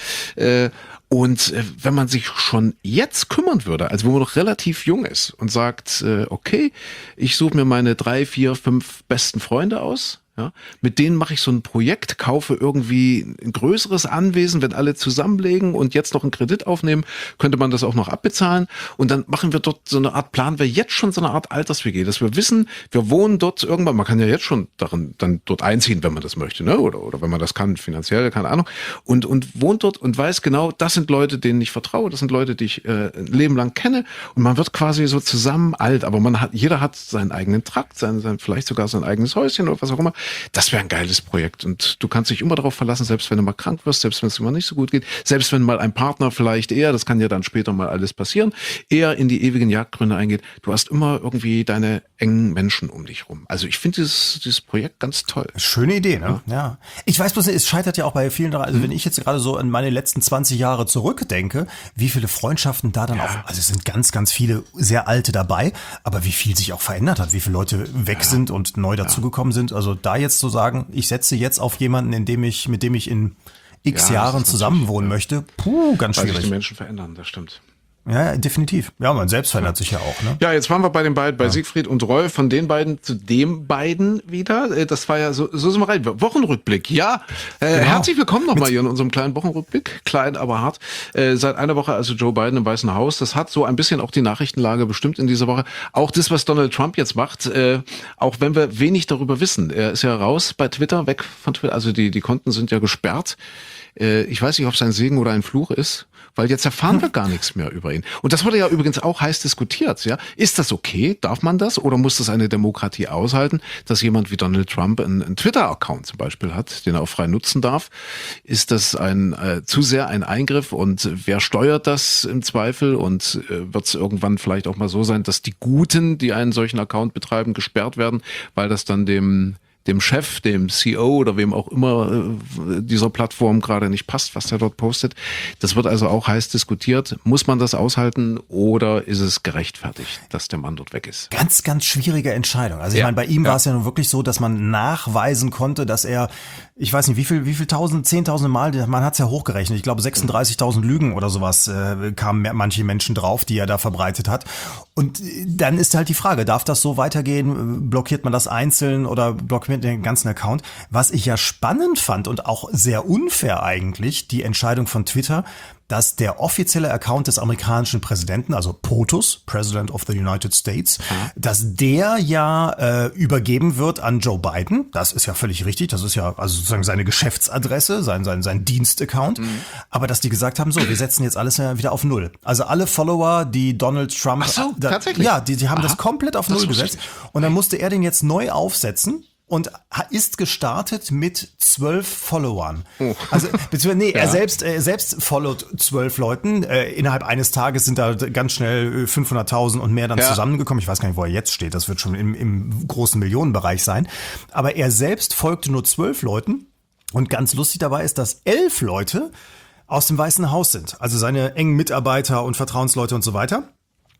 Und wenn man sich schon jetzt kümmern würde, also wo man noch relativ jung ist und sagt, okay, ich suche mir meine 3, 4, 5 besten Freunde aus, ja, mit denen mache ich so ein Projekt, kaufe irgendwie ein größeres Anwesen, wenn alle zusammenlegen und jetzt noch einen Kredit aufnehmen, könnte man das auch noch abbezahlen und dann machen wir dort so eine Art, planen wir jetzt schon so eine Art Alters-WG, dass wir wissen, wir wohnen dort irgendwann, man kann ja jetzt schon dann dort einziehen, wenn man das möchte, ne, oder wenn man das kann, finanziell, keine Ahnung, und wohnt dort und weiß genau, das sind Leute, denen ich vertraue, das sind Leute, die ich ein Leben lang kenne und man wird quasi so zusammen alt, aber jeder hat seinen eigenen Trakt, vielleicht sogar sein eigenes Häuschen oder was auch immer. Das wäre ein geiles Projekt und du kannst dich immer darauf verlassen, selbst wenn du mal krank wirst, selbst wenn es dir mal nicht so gut geht, selbst wenn mal ein Partner vielleicht das kann ja dann später mal alles passieren, eher in die ewigen Jagdgründe eingeht. Du hast immer irgendwie deine engen Menschen um dich rum. Also ich finde dieses Projekt ganz toll. Schöne Idee, ne? Ja. Ich weiß bloß, es scheitert ja auch bei vielen daran, also wenn ich jetzt gerade so an meine letzten 20 Jahre zurückdenke, wie viele Freundschaften da dann auch, also es sind ganz, ganz viele sehr alte dabei, aber wie viel sich auch verändert hat, wie viele Leute weg sind und neu dazugekommen sind. Also da jetzt zu sagen, ich setze jetzt auf jemanden, mit dem ich in x Jahren zusammenwohnen möchte, ganz schwierig. Weil sich die Menschen verändern, das stimmt. Ja, definitiv. Ja, man selbst verändert sich ja auch, ne? Ja, jetzt waren wir bei den beiden, bei Siegfried und Roy, von den beiden zu dem beiden wieder. Das war ja so sind wir rein. Wochenrückblick, ja. Genau. Herzlich willkommen nochmal hier in unserem kleinen Wochenrückblick. Klein, aber hart. Seit einer Woche also Joe Biden im Weißen Haus. Das hat so ein bisschen auch die Nachrichtenlage bestimmt in dieser Woche. Auch das, was Donald Trump jetzt macht, auch wenn wir wenig darüber wissen. Er ist ja raus bei Twitter, weg von Twitter. Also die Konten sind ja gesperrt. Ich weiß nicht, ob es ein Segen oder ein Fluch ist, weil jetzt erfahren wir gar nichts mehr über ihn. Und das wurde ja übrigens auch heiß diskutiert, ja. Ist das okay? Darf man das? Oder muss das eine Demokratie aushalten, dass jemand wie Donald Trump einen Twitter-Account zum Beispiel hat, den er auch frei nutzen darf? Ist das zu sehr ein Eingriff? Und wer steuert das im Zweifel? Und wird es irgendwann vielleicht auch mal so sein, dass die Guten, die einen solchen Account betreiben, gesperrt werden, weil das dann dem Chef, dem CEO oder wem auch immer dieser Plattform gerade nicht passt, was der dort postet. Das wird also auch heiß diskutiert. Muss man das aushalten oder ist es gerechtfertigt, dass der Mann dort weg ist? Ganz, ganz schwierige Entscheidung. Also ich meine, bei ihm war es ja nun wirklich so, dass man nachweisen konnte, dass er, ich weiß nicht, wie viel tausend, 10.000 Mal, man hat es ja hochgerechnet, ich glaube 36.000 Lügen oder sowas kamen manche Menschen drauf, die er da verbreitet hat. Und dann ist halt die Frage, darf das so weitergehen? Blockiert man das einzeln oder blockiert den ganzen Account? Was ich ja spannend fand und auch sehr unfair eigentlich, die Entscheidung von Twitter, dass der offizielle Account des amerikanischen Präsidenten, also POTUS, President of the United States, dass der ja übergeben wird an Joe Biden. Das ist ja völlig richtig. Das ist ja also sozusagen seine Geschäftsadresse, sein Dienstaccount. Aber dass die gesagt haben, so, wir setzen jetzt alles wieder auf Null. Also alle Follower, die Donald Trump... Ach so, tatsächlich? Ja, die haben das komplett auf Null gesetzt. Und dann musste er den jetzt neu aufsetzen. Und ist gestartet mit 12 Followern. Oh. Also, beziehungsweise, er selbst followt 12 Leuten. Innerhalb eines Tages sind da ganz schnell 500.000 und mehr dann zusammengekommen. Ich weiß gar nicht, wo er jetzt steht. Das wird schon im großen Millionenbereich sein. Aber er selbst folgte nur 12 Leuten. Und ganz lustig dabei ist, dass 11 Leute aus dem Weißen Haus sind. Also seine engen Mitarbeiter und Vertrauensleute und so weiter.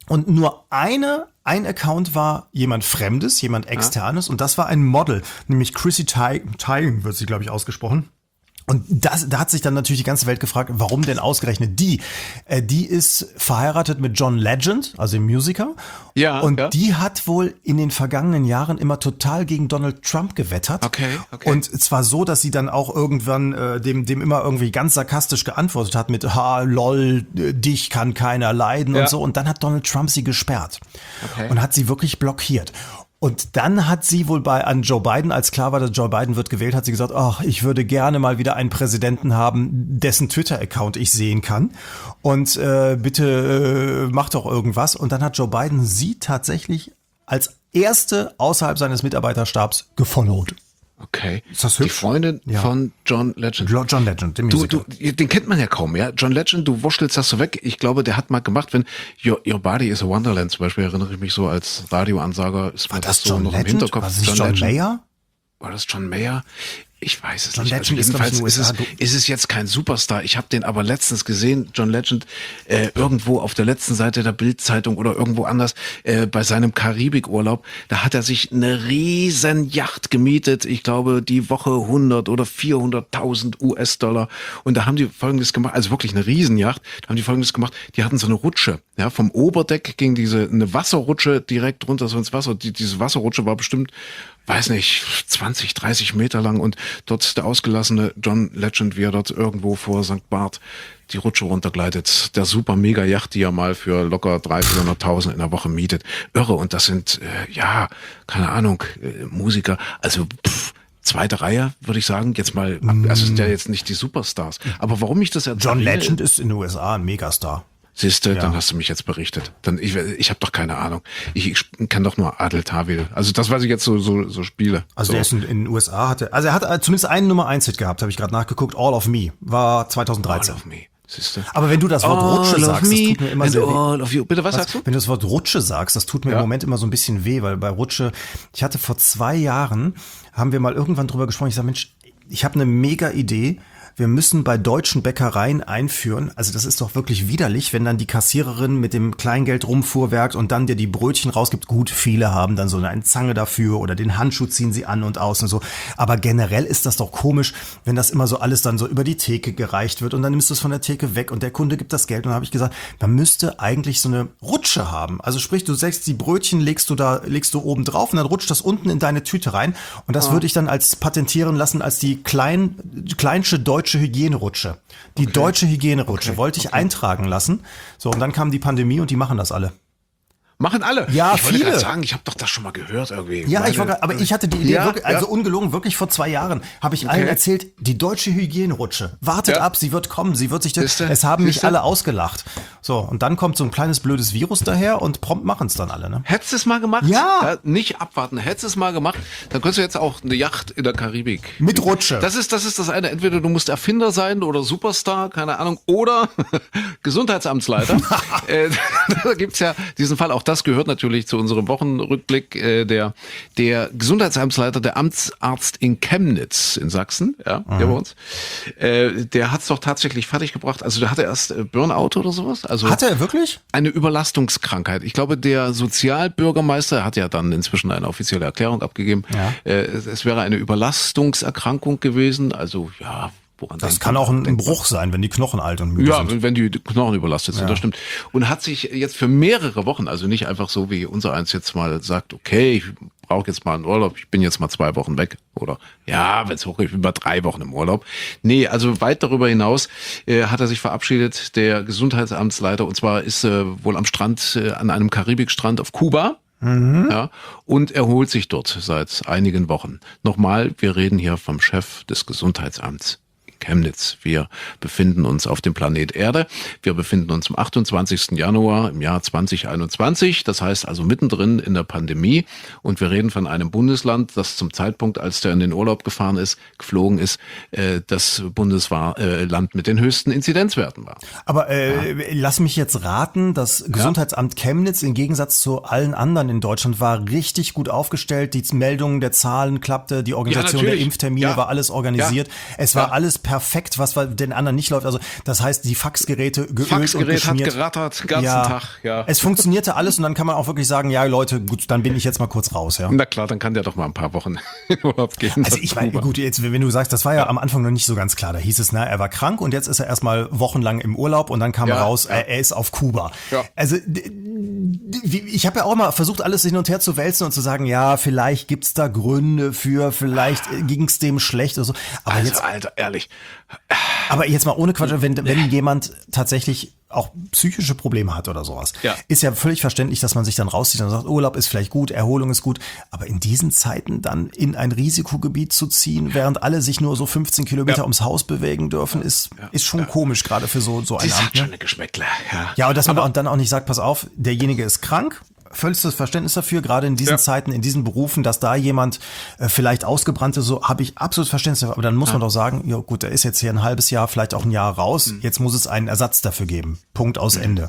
Und nur ein Account war jemand Fremdes, jemand Externes und das war ein Model, nämlich Chrissy Teigen wird sie, glaube ich, ausgesprochen. Und da hat sich dann natürlich die ganze Welt gefragt, warum denn ausgerechnet die? Die ist verheiratet mit John Legend, also dem Musiker. Ja. Und die hat wohl in den vergangenen Jahren immer total gegen Donald Trump gewettert. Okay. Und zwar so, dass sie dann auch irgendwann dem immer irgendwie ganz sarkastisch geantwortet hat mit lol, dich kann keiner leiden und so. Und dann hat Donald Trump sie gesperrt und hat sie wirklich blockiert. Und dann hat sie wohl an Joe Biden, als klar war, dass Joe Biden wird gewählt, hat sie gesagt, ach, ich würde gerne mal wieder einen Präsidenten haben, dessen Twitter-Account ich sehen kann. Und bitte mach doch irgendwas. Und dann hat Joe Biden sie tatsächlich als erste außerhalb seines Mitarbeiterstabs gefollowt. Okay. Ist das hübsch? Die Freundin von John Legend. John Legend, dem Musiker. Den kennt man ja kaum, ja. John Legend, du wurschtelst das so weg. Ich glaube, der hat mal gemacht, wenn Your Body is a Wonderland zum Beispiel, erinnere ich mich so als Radioansager. Ist war mir das so John noch Legend? im Hinterkopf. War das nicht John Mayer? War das John Mayer? Ich weiß es John nicht. Legend Also jedenfalls ist ist es jetzt kein Superstar. Ich habe den aber letztens gesehen, John Legend, irgendwo auf der letzten Seite der Bild-Zeitung oder irgendwo anders bei seinem Karibikurlaub. Da hat er sich eine riesen Yacht gemietet. Ich glaube, die Woche 100 oder 400.000 US-Dollar. Und da haben die Folgendes gemacht, also wirklich eine Riesenjacht. Da haben die Folgendes gemacht. Die hatten so eine Rutsche. Ja, vom Oberdeck ging eine Wasserrutsche direkt runter so ins Wasser. Diese Wasserrutsche war bestimmt, weiß nicht, 20, 30 Meter lang und dort der ausgelassene John Legend, wie er dort irgendwo vor St. Barth die Rutsche runtergleitet. Der super mega Yacht, die er mal für locker 300.000, 400.000 in der Woche mietet. Irre. Und das sind, keine Ahnung, Musiker. Also, zweite Reihe, würde ich sagen. Jetzt mal, also sind ja jetzt nicht die Superstars. Aber warum ich das erzähle? John Legend ist in den USA ein Megastar. Siehste, dann hast du mich jetzt berichtet. Ich habe doch keine Ahnung. Ich kenne doch nur Adel Tawil. Also das, was ich jetzt so spiele. Also der ist in den USA er hat zumindest einen Nummer 1 Hit gehabt, habe ich gerade nachgeguckt. All of Me war 2013. All of Me. Siehste. Aber wenn du das Wort Rutsche sagst, das tut mir immer sehr weh. Bitte, was sagst du? Wenn du das Wort Rutsche sagst, das tut mir im Moment immer so ein bisschen weh, weil bei Rutsche, ich hatte vor 2 Jahren, haben wir mal irgendwann drüber gesprochen, ich sage, Mensch, ich habe eine mega Idee. Wir müssen bei deutschen Bäckereien einführen, also das ist doch wirklich widerlich, wenn dann die Kassiererin mit dem Kleingeld rumfuhrwerkt und dann dir die Brötchen rausgibt. Gut, viele haben dann so eine Zange dafür oder den Handschuh ziehen sie an und aus und so. Aber generell ist das doch komisch, wenn das immer so alles dann so über die Theke gereicht wird und dann nimmst du es von der Theke weg und der Kunde gibt das Geld. Und dann habe ich gesagt, man müsste eigentlich so eine Rutsche haben. Also sprich, du sagst, die Brötchen legst du oben drauf und dann rutscht das unten in deine Tüte rein. Und das würde ich dann als patentieren lassen als die kleinste deutsche Hygienerutsche. Die deutsche Hygienerutsche wollte ich eintragen lassen. So, und dann kam die Pandemie und die machen das alle. Machen alle? Ja, ich wollte viele. gerade sagen, ich habe doch das schon mal gehört irgendwie. Ja, aber ich hatte die Idee, wirklich, ungelogen, wirklich vor 2 Jahren habe ich allen erzählt, die deutsche Hygienerutsche. Wartet ab, sie wird kommen, sie wird sich es haben mich alle ausgelacht. So, und dann kommt so ein kleines blödes Virus daher und prompt machen es dann alle, ne? Hättest du es mal gemacht? Ja. Nicht abwarten, hättest du es mal gemacht, dann könntest du jetzt auch eine Yacht in der Karibik. Mit Rutsche. Das ist das eine. Entweder du musst Erfinder sein oder Superstar, keine Ahnung, oder Gesundheitsamtsleiter. Da gibt's ja diesen Fall, auch das gehört natürlich zu unserem Wochenrückblick, der Gesundheitsamtsleiter, der Amtsarzt in Chemnitz in Sachsen, der bei uns, der hat's doch tatsächlich fertiggebracht. Also der hatte erst Burnout oder sowas. Also hatte er wirklich? Eine Überlastungskrankheit. Ich glaube, der Sozialbürgermeister hat ja dann inzwischen eine offizielle Erklärung abgegeben. Ja. Es wäre eine Überlastungserkrankung gewesen. Also ja. Das kann auch ein Bruch sein, wenn die Knochen alt und müde sind. Ja, wenn die Knochen überlastet sind, das stimmt. Und hat sich jetzt für mehrere Wochen, also nicht einfach so wie unser eins jetzt mal sagt, okay, ich brauche jetzt mal einen Urlaub, ich bin jetzt mal 2 Wochen weg. Oder ja, wenn es hochgeht, ich bin mal 3 Wochen im Urlaub. Nee, also weit darüber hinaus hat er sich verabschiedet, der Gesundheitsamtsleiter. Und zwar ist wohl am Strand, an einem Karibikstrand auf Kuba. Ja, und erholt sich dort seit einigen Wochen. Nochmal, wir reden hier vom Chef des Gesundheitsamts Chemnitz. Wir befinden uns auf dem Planet Erde. Wir befinden uns am 28. Januar im Jahr 2021. Das heißt also mittendrin in der Pandemie. Und wir reden von einem Bundesland, das zum Zeitpunkt, als der in den Urlaub geflogen ist, das Bundesland mit den höchsten Inzidenzwerten war. Aber lass mich jetzt raten, das Gesundheitsamt Chemnitz im Gegensatz zu allen anderen in Deutschland war richtig gut aufgestellt. Die Meldungen der Zahlen klappte, die Organisation der Impftermine war alles organisiert. Es war alles perfekt perfekt, was bei den anderen nicht läuft. Also das heißt, die Faxgeräte geölt und geschmiert. Hat gerattert den ganzen Tag. Ja. Es funktionierte alles und dann kann man auch wirklich sagen, ja Leute, gut, dann bin ich jetzt mal kurz raus. Ja. Na klar, dann kann der doch mal ein paar Wochen in Urlaub gehen. Also ich meine, gut, jetzt wenn du sagst, das war ja am Anfang noch nicht so ganz klar. Da hieß es, er war krank und jetzt ist er erstmal wochenlang im Urlaub und dann kam raus, er ist auf Kuba. Ja. Also ich habe ja auch mal versucht, alles hin und her zu wälzen und zu sagen, ja, vielleicht gibt's da Gründe für, vielleicht ging's dem schlecht oder so. Aber also, jetzt, Alter, ehrlich. Aber jetzt mal ohne Quatsch, wenn jemand tatsächlich auch psychische Probleme hat oder sowas, ist ja völlig verständlich, dass man sich dann rauszieht und sagt, Urlaub ist vielleicht gut, Erholung ist gut, aber in diesen Zeiten dann in ein Risikogebiet zu ziehen, während alle sich nur so 15 Kilometer ums Haus bewegen dürfen, ist schon komisch, gerade für so ein Amt. Das hat schon eine Geschmäckle, Ja, und dass man dann auch nicht sagt, pass auf, derjenige ist krank, völliges Verständnis dafür, gerade in diesen Zeiten, in diesen Berufen, dass da jemand vielleicht ausgebrannt ist, so habe ich absolut Verständnis dafür. Aber dann muss man doch sagen, ja gut, der ist jetzt hier ein halbes Jahr, vielleicht auch ein Jahr raus, jetzt muss es einen Ersatz dafür geben. Punkt, aus Ende.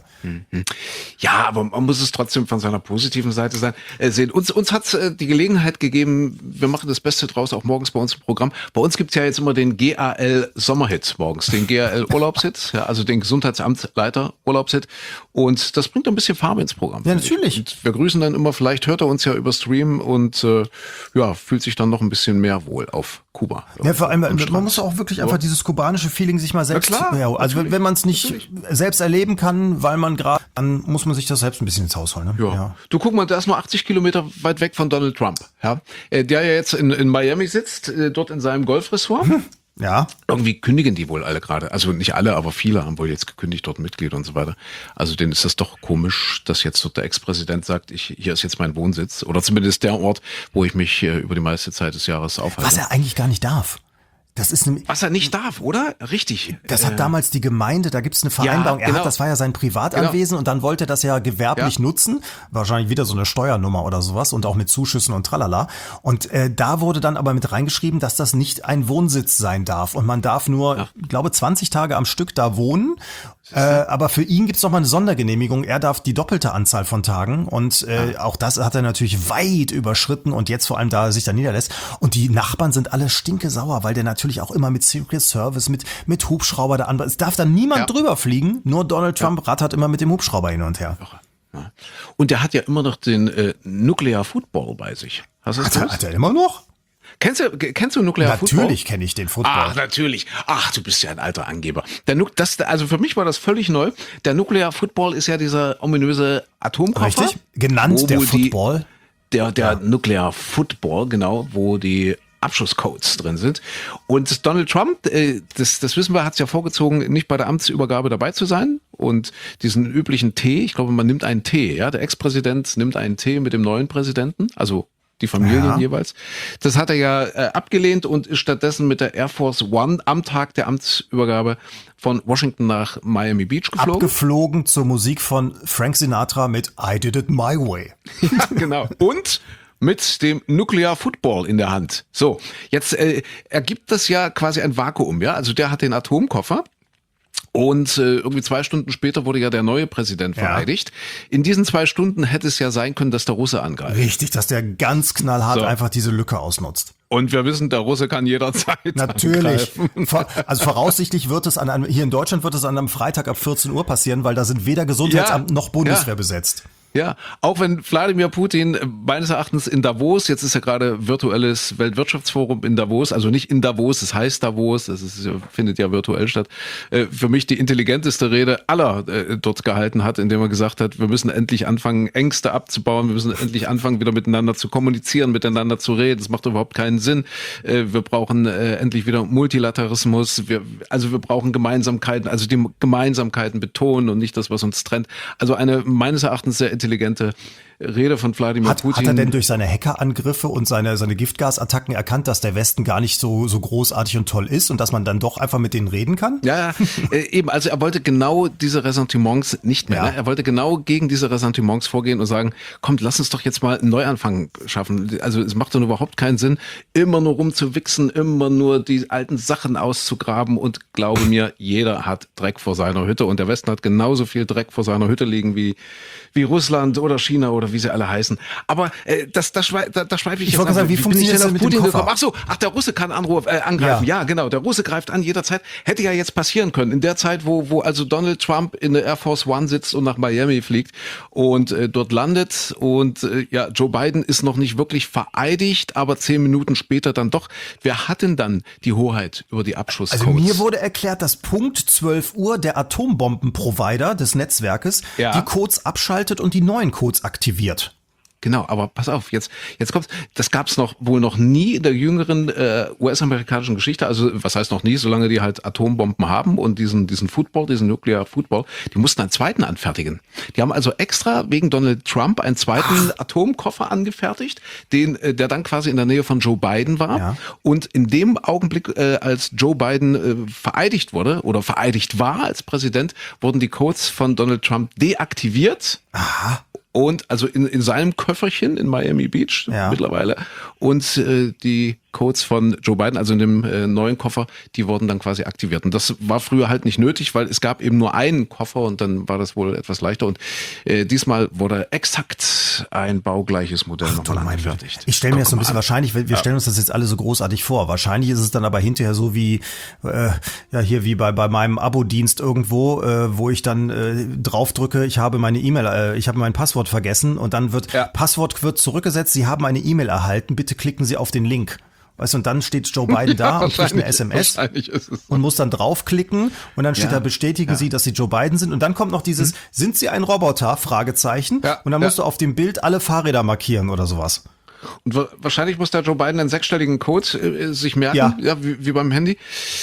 Ja, aber man muss es trotzdem von seiner positiven Seite sehen. Uns hat die Gelegenheit gegeben, wir machen das Beste draus, auch morgens bei uns im Programm. Bei uns gibt's ja jetzt immer den GAL Sommerhit morgens, den GAL Urlaubshit, also den Gesundheitsamtsleiter Urlaubshit. Und das bringt ein bisschen Farbe ins Programm. Ja, natürlich. Und wir grüßen dann immer, vielleicht hört er uns ja über Stream und fühlt sich dann noch ein bisschen mehr wohl auf Kuba. Ja, vor allem, man muss auch wirklich einfach dieses kubanische Feeling sich mal selbst, also wenn man es nicht selbst erleben kann, weil man gerade, dann muss man sich das selbst ein bisschen ins Haus holen. Ne? Ja. Du guck mal, der ist nur 80 Kilometer weit weg von Donald Trump, der ja jetzt in Miami sitzt, dort in seinem Golfressort. Ja. Irgendwie kündigen die wohl alle gerade. Also nicht alle, aber viele haben wohl jetzt gekündigt, dort Mitglieder und so weiter. Also denen ist das doch komisch, dass jetzt dort der Ex-Präsident sagt, hier ist jetzt mein Wohnsitz. Oder zumindest der Ort, wo ich mich über die meiste Zeit des Jahres aufhalte. Was er eigentlich gar nicht darf. Das ist was er nicht darf, oder? Richtig. Das hat damals die Gemeinde, da gibt's eine Vereinbarung. Das war ja sein Privatanwesen und dann wollte er das ja gewerblich nutzen. Wahrscheinlich wieder so eine Steuernummer oder sowas und auch mit Zuschüssen und tralala. Und da wurde dann aber mit reingeschrieben, dass das nicht ein Wohnsitz sein darf. Und man darf nur, ich glaube, 20 Tage am Stück da wohnen. Aber für ihn gibt's noch mal eine Sondergenehmigung. Er darf die doppelte Anzahl von Tagen und auch das hat er natürlich weit überschritten und jetzt vor allem, da er sich da niederlässt. Und die Nachbarn sind alle stinkesauer, weil der natürlich auch immer mit Secret Service, mit Hubschrauber da anbringt. Es darf da niemand drüber fliegen, nur Donald Trump rattert immer mit dem Hubschrauber hin und her. Ja. Und der hat ja immer noch den Nuclear Football bei sich. Hast du das hat er immer noch? Kennst du Nuclear Football? Natürlich kenne ich den Football. Ach, natürlich. Ach, du bist ja ein alter Angeber. Also für mich war das völlig neu. Der Nuclear Football ist ja dieser ominöse Atomkoffer. Richtig, genannt der Football. Der Nuclear Football, genau, wo die Abschusscodes drin sind. Und Donald Trump, das wissen wir, hat es ja vorgezogen, nicht bei der Amtsübergabe dabei zu sein. Und diesen üblichen Tee, ich glaube, man nimmt einen Tee, der Ex-Präsident nimmt einen Tee mit dem neuen Präsidenten, also die Familien jeweils. Das hat er ja abgelehnt und ist stattdessen mit der Air Force One am Tag der Amtsübergabe von Washington nach Miami Beach geflogen. Abgeflogen zur Musik von Frank Sinatra mit I Did It My Way. Ja, genau. Und mit dem Nuclear Football in der Hand. So, jetzt ergibt das ja quasi ein Vakuum, Also der hat den Atomkoffer. Und irgendwie 2 Stunden später wurde ja der neue Präsident vereidigt. In diesen 2 Stunden hätte es ja sein können, dass der Russe angreift. Richtig, dass der ganz knallhart einfach diese Lücke ausnutzt. Und wir wissen, der Russe kann jederzeit natürlich angreifen. Also voraussichtlich wird es hier in Deutschland wird es an einem Freitag ab 14 Uhr passieren, weil da sind weder Gesundheitsamt noch Bundeswehr besetzt. Ja, auch wenn Wladimir Putin meines Erachtens in Davos, jetzt ist ja gerade virtuelles Weltwirtschaftsforum in Davos, also nicht in Davos, es heißt Davos, findet ja virtuell statt, für mich die intelligenteste Rede aller dort gehalten hat, indem er gesagt hat, wir müssen endlich anfangen, Ängste abzubauen, wir müssen endlich anfangen, wieder miteinander zu kommunizieren, miteinander zu reden, das macht überhaupt keinen Sinn, wir brauchen endlich wieder Multilateralismus, wir brauchen Gemeinsamkeiten, also die Gemeinsamkeiten betonen und nicht das, was uns trennt. Also eine meines Erachtens sehr intelligente Rede von Wladimir Putin. Hat er denn durch seine Hackerangriffe und seine Giftgasattacken erkannt, dass der Westen gar nicht so großartig und toll ist und dass man dann doch einfach mit denen reden kann? Ja, eben. Also er wollte genau diese Ressentiments nicht mehr. Ne? Er wollte genau gegen diese Ressentiments vorgehen und sagen, kommt, lass uns doch jetzt mal einen Neuanfang schaffen. Also es macht doch überhaupt keinen Sinn, immer nur rumzuwichsen, immer nur die alten Sachen auszugraben und glaube mir, jeder hat Dreck vor seiner Hütte und der Westen hat genauso viel Dreck vor seiner Hütte liegen wie Russland Russland oder China oder wie sie alle heißen. Aber da schweife ich jetzt wollte sagen, wie funktioniert das auf mit Putin dem Koffer? gekommen? Der Russe kann angreifen. Ja, genau. Der Russe greift an jederzeit. Hätte ja jetzt passieren können. In der Zeit, wo also Donald Trump in der Air Force One sitzt und nach Miami fliegt und dort landet und Joe Biden ist noch nicht wirklich vereidigt, aber 10 Minuten später dann doch. Wer hat denn dann die Hoheit über die Abschusscodes? Also mir wurde erklärt, dass Punkt 12 Uhr der Atombombenprovider des Netzwerkes die Codes abschaltet und die neuen Codes aktiviert. Genau, aber pass auf, jetzt kommt's. Das gab's wohl noch nie in der jüngeren US-amerikanischen Geschichte. Also was heißt noch nie? Solange die halt Atombomben haben und diesen Football, diesen Nuclear Football, die mussten einen zweiten anfertigen. Die haben also extra wegen Donald Trump einen zweiten Atomkoffer angefertigt, der dann quasi in der Nähe von Joe Biden war. Ja. Und in dem Augenblick, als Joe Biden vereidigt wurde oder vereidigt war als Präsident, wurden die Codes von Donald Trump deaktiviert. Aha. Und also in seinem Köfferchen in Miami Beach mittlerweile. Und die Codes von Joe Biden, also in dem neuen Koffer, die wurden dann quasi aktiviert. Und das war früher halt nicht nötig, weil es gab eben nur einen Koffer und dann war das wohl etwas leichter. Und diesmal wurde exakt ein baugleiches Modell nochmal angefertigt. Ich stelle mir das so ein bisschen wahrscheinlich, wir stellen uns das jetzt alle so großartig vor. Wahrscheinlich ist es dann aber hinterher so wie hier wie bei meinem Abo-Dienst irgendwo, wo ich dann drauf drücke, ich habe meine E-Mail, ich habe mein Passwort vergessen und dann Passwort wird zurückgesetzt, Sie haben eine E-Mail erhalten, bitte klicken Sie auf den Link. Weißt du, und dann steht Joe Biden da und kriegt eine SMS und muss dann draufklicken und dann steht da, bestätigen Sie, dass Sie Joe Biden sind und dann kommt noch dieses, sind Sie ein Roboter? Fragezeichen. Und dann musst du auf dem Bild alle Fahrräder markieren oder sowas. Und wahrscheinlich muss der Joe Biden einen 6-stelligen Code sich merken, wie beim Handy.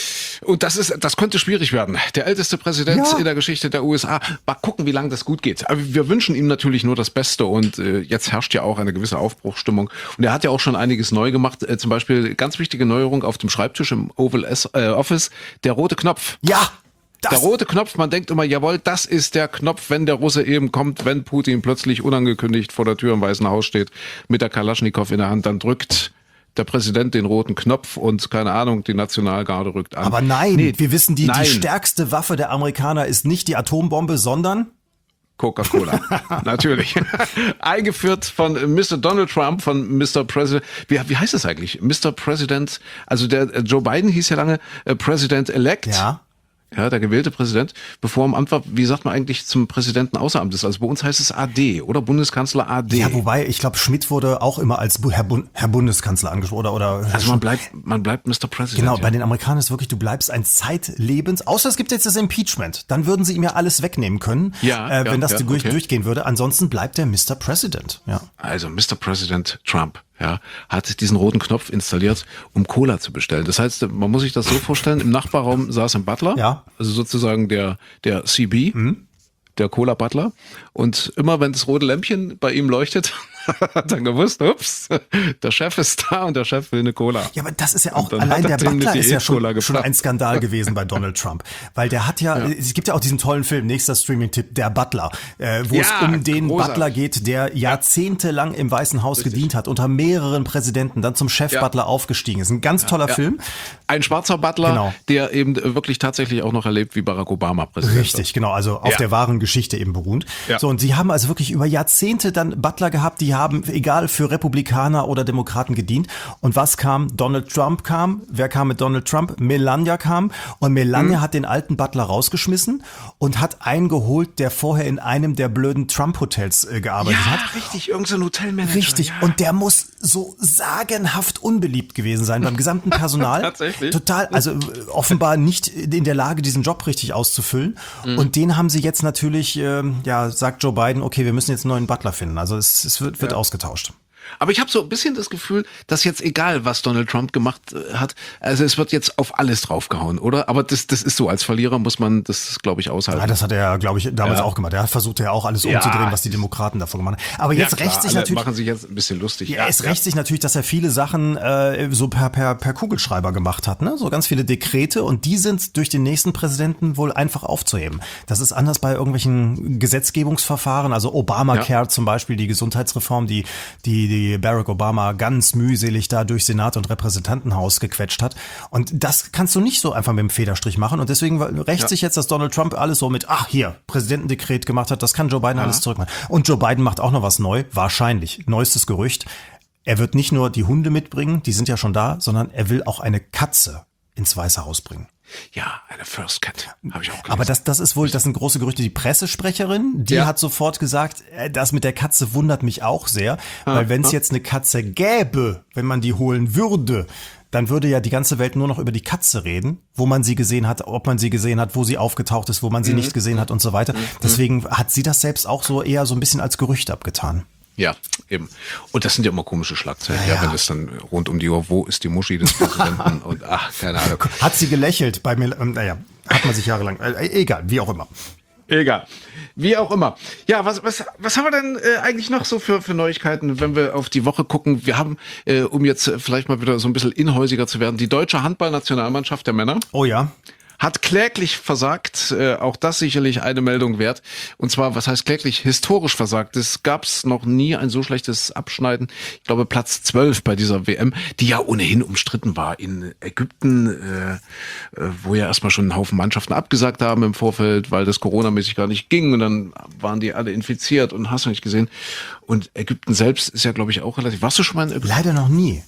Und das könnte schwierig werden. Der älteste Präsident in der Geschichte der USA. Mal gucken, wie lange das gut geht. Aber wir wünschen ihm natürlich nur das Beste. Und jetzt herrscht ja auch eine gewisse Aufbruchsstimmung. Und er hat ja auch schon einiges neu gemacht. Zum Beispiel ganz wichtige Neuerung auf dem Schreibtisch im Oval Office. Der rote Knopf. Ja. Der rote Knopf, man denkt immer, jawohl, das ist der Knopf, wenn der Russe eben kommt, wenn Putin plötzlich unangekündigt vor der Tür im Weißen Haus steht, mit der Kalaschnikow in der Hand, dann drückt der Präsident den roten Knopf und keine Ahnung, die Nationalgarde rückt an. Aber nein, wir wissen, die stärkste Waffe der Amerikaner ist nicht die Atombombe, sondern Coca-Cola. Natürlich. Eingeführt von Mr. Donald Trump, von Mr. President. Wie heißt das eigentlich? Mr. President, also der Joe Biden hieß ja lange President-elect. Ja, der gewählte Präsident, bevor er im Amt war, wie sagt man eigentlich zum Präsidenten außer Amt ist? Also bei uns heißt es AD oder Bundeskanzler AD. Ja, wobei, ich glaube, Schmidt wurde auch immer als Herr Bundeskanzler angesprochen oder also man bleibt Mr. President. Genau, bei den Amerikanern ist wirklich, du bleibst ein zeitlebens, außer es gibt jetzt das Impeachment, dann würden sie ihm ja alles wegnehmen können, wenn das durchgehen würde. Ansonsten bleibt der Mr. President. Ja. Also Mr. President Trump. Ja, hat diesen roten Knopf installiert, um Cola zu bestellen. Das heißt, man muss sich das so vorstellen, im Nachbarraum saß ein Butler, also sozusagen der CB, der Cola-Butler. Und immer wenn das rote Lämpchen bei ihm leuchtet, hat er gewusst, ups, der Chef ist da und der Chef will eine Cola. Ja, aber das ist ja auch, allein der Butler ist ja schon ein Skandal gewesen bei Donald Trump. Weil der hat es gibt ja auch diesen tollen Film, nächster Streaming-Tipp, Der Butler, wo es um den Butler geht, der jahrzehntelang im Weißen Haus gedient hat, unter mehreren Präsidenten, dann zum Chef-Butler aufgestiegen ist. Ein ganz toller Film. Ein schwarzer Butler, der eben wirklich tatsächlich auch noch erlebt, wie Barack Obama Präsident ist. Richtig, genau, also auf der wahren Geschichte eben beruht. Ja. So, und sie haben also wirklich über Jahrzehnte dann Butler gehabt, die haben, egal für Republikaner oder Demokraten gedient. Und was kam? Donald Trump kam. Wer kam mit Donald Trump? Melania kam. Und Melania hat den alten Butler rausgeschmissen und hat einen geholt, der vorher in einem der blöden Trump-Hotels gearbeitet hat. Ja, richtig, irgendein Hotelmanager. Richtig. Ja. Und der muss so sagenhaft unbeliebt gewesen sein beim gesamten Personal. Tatsächlich. Total, also offenbar nicht in der Lage, diesen Job richtig auszufüllen. Und den haben sie jetzt natürlich, sagt Joe Biden, okay, wir müssen jetzt einen neuen Butler finden. Also es wird ausgetauscht. Aber ich habe so ein bisschen das Gefühl, dass jetzt egal, was Donald Trump gemacht hat, also es wird jetzt auf alles draufgehauen, oder? Aber das ist so, als Verlierer muss man das, glaube ich, aushalten. Ja, das hat er, glaube ich, damals auch gemacht. Er hat versucht ja auch alles umzudrehen, was die Demokraten davor gemacht haben. Aber jetzt rächt sich natürlich... machen sich jetzt ein bisschen lustig. Ja, es rächt sich natürlich, dass er viele Sachen so per Kugelschreiber gemacht hat, ne? So ganz viele Dekrete und die sind durch den nächsten Präsidenten wohl einfach aufzuheben. Das ist anders bei irgendwelchen Gesetzgebungsverfahren, also Obamacare zum Beispiel, die Gesundheitsreform, die die Barack Obama ganz mühselig da durch Senat und Repräsentantenhaus gequetscht hat. Und das kannst du nicht so einfach mit dem Federstrich machen. Und deswegen rächt sich jetzt, dass Donald Trump alles so mit, Präsidentendekret gemacht hat, das kann Joe Biden alles zurückmachen. Und Joe Biden macht auch noch was neu, wahrscheinlich. Neuestes Gerücht. Er wird nicht nur die Hunde mitbringen, die sind ja schon da, sondern er will auch eine Katze ins Weiße Haus bringen. Ja, eine First Cat, habe ich auch gelesen. Aber das sind große Gerüchte. Die Pressesprecherin, die hat sofort gesagt, das mit der Katze wundert mich auch sehr, weil wenn es jetzt eine Katze gäbe, wenn man die holen würde, dann würde ja die ganze Welt nur noch über die Katze reden, wo man sie gesehen hat, ob man sie gesehen hat, wo sie aufgetaucht ist, wo man sie nicht gesehen hat und so weiter. Deswegen hat sie das selbst auch so eher so ein bisschen als Gerücht abgetan. Ja, eben. Und das sind ja immer komische Schlagzeilen, wenn es dann rund um die Uhr, wo ist die Muschi des Präsidenten und keine Ahnung. Hat sie gelächelt bei mir, hat man sich jahrelang, egal, wie auch immer. Egal. Wie auch immer. Ja, was haben wir denn eigentlich noch so für Neuigkeiten, wenn wir auf die Woche gucken? Wir haben, um jetzt vielleicht mal wieder so ein bisschen inhäusiger zu werden, die deutsche Handballnationalmannschaft der Männer. Oh ja. Hat kläglich versagt, auch das sicherlich eine Meldung wert. Und zwar, was heißt kläglich? Historisch versagt. Es gab's noch nie ein so schlechtes Abschneiden. Ich glaube Platz 12 bei dieser WM, die ja ohnehin umstritten war in Ägypten, wo ja erstmal schon ein Haufen Mannschaften abgesagt haben im Vorfeld, weil das coronamäßig gar nicht ging. Und dann waren die alle infiziert und hast du nicht gesehen. Und Ägypten selbst ist ja, glaube ich, auch relativ... Warst du schon mal in Ägypten? Leider noch nie.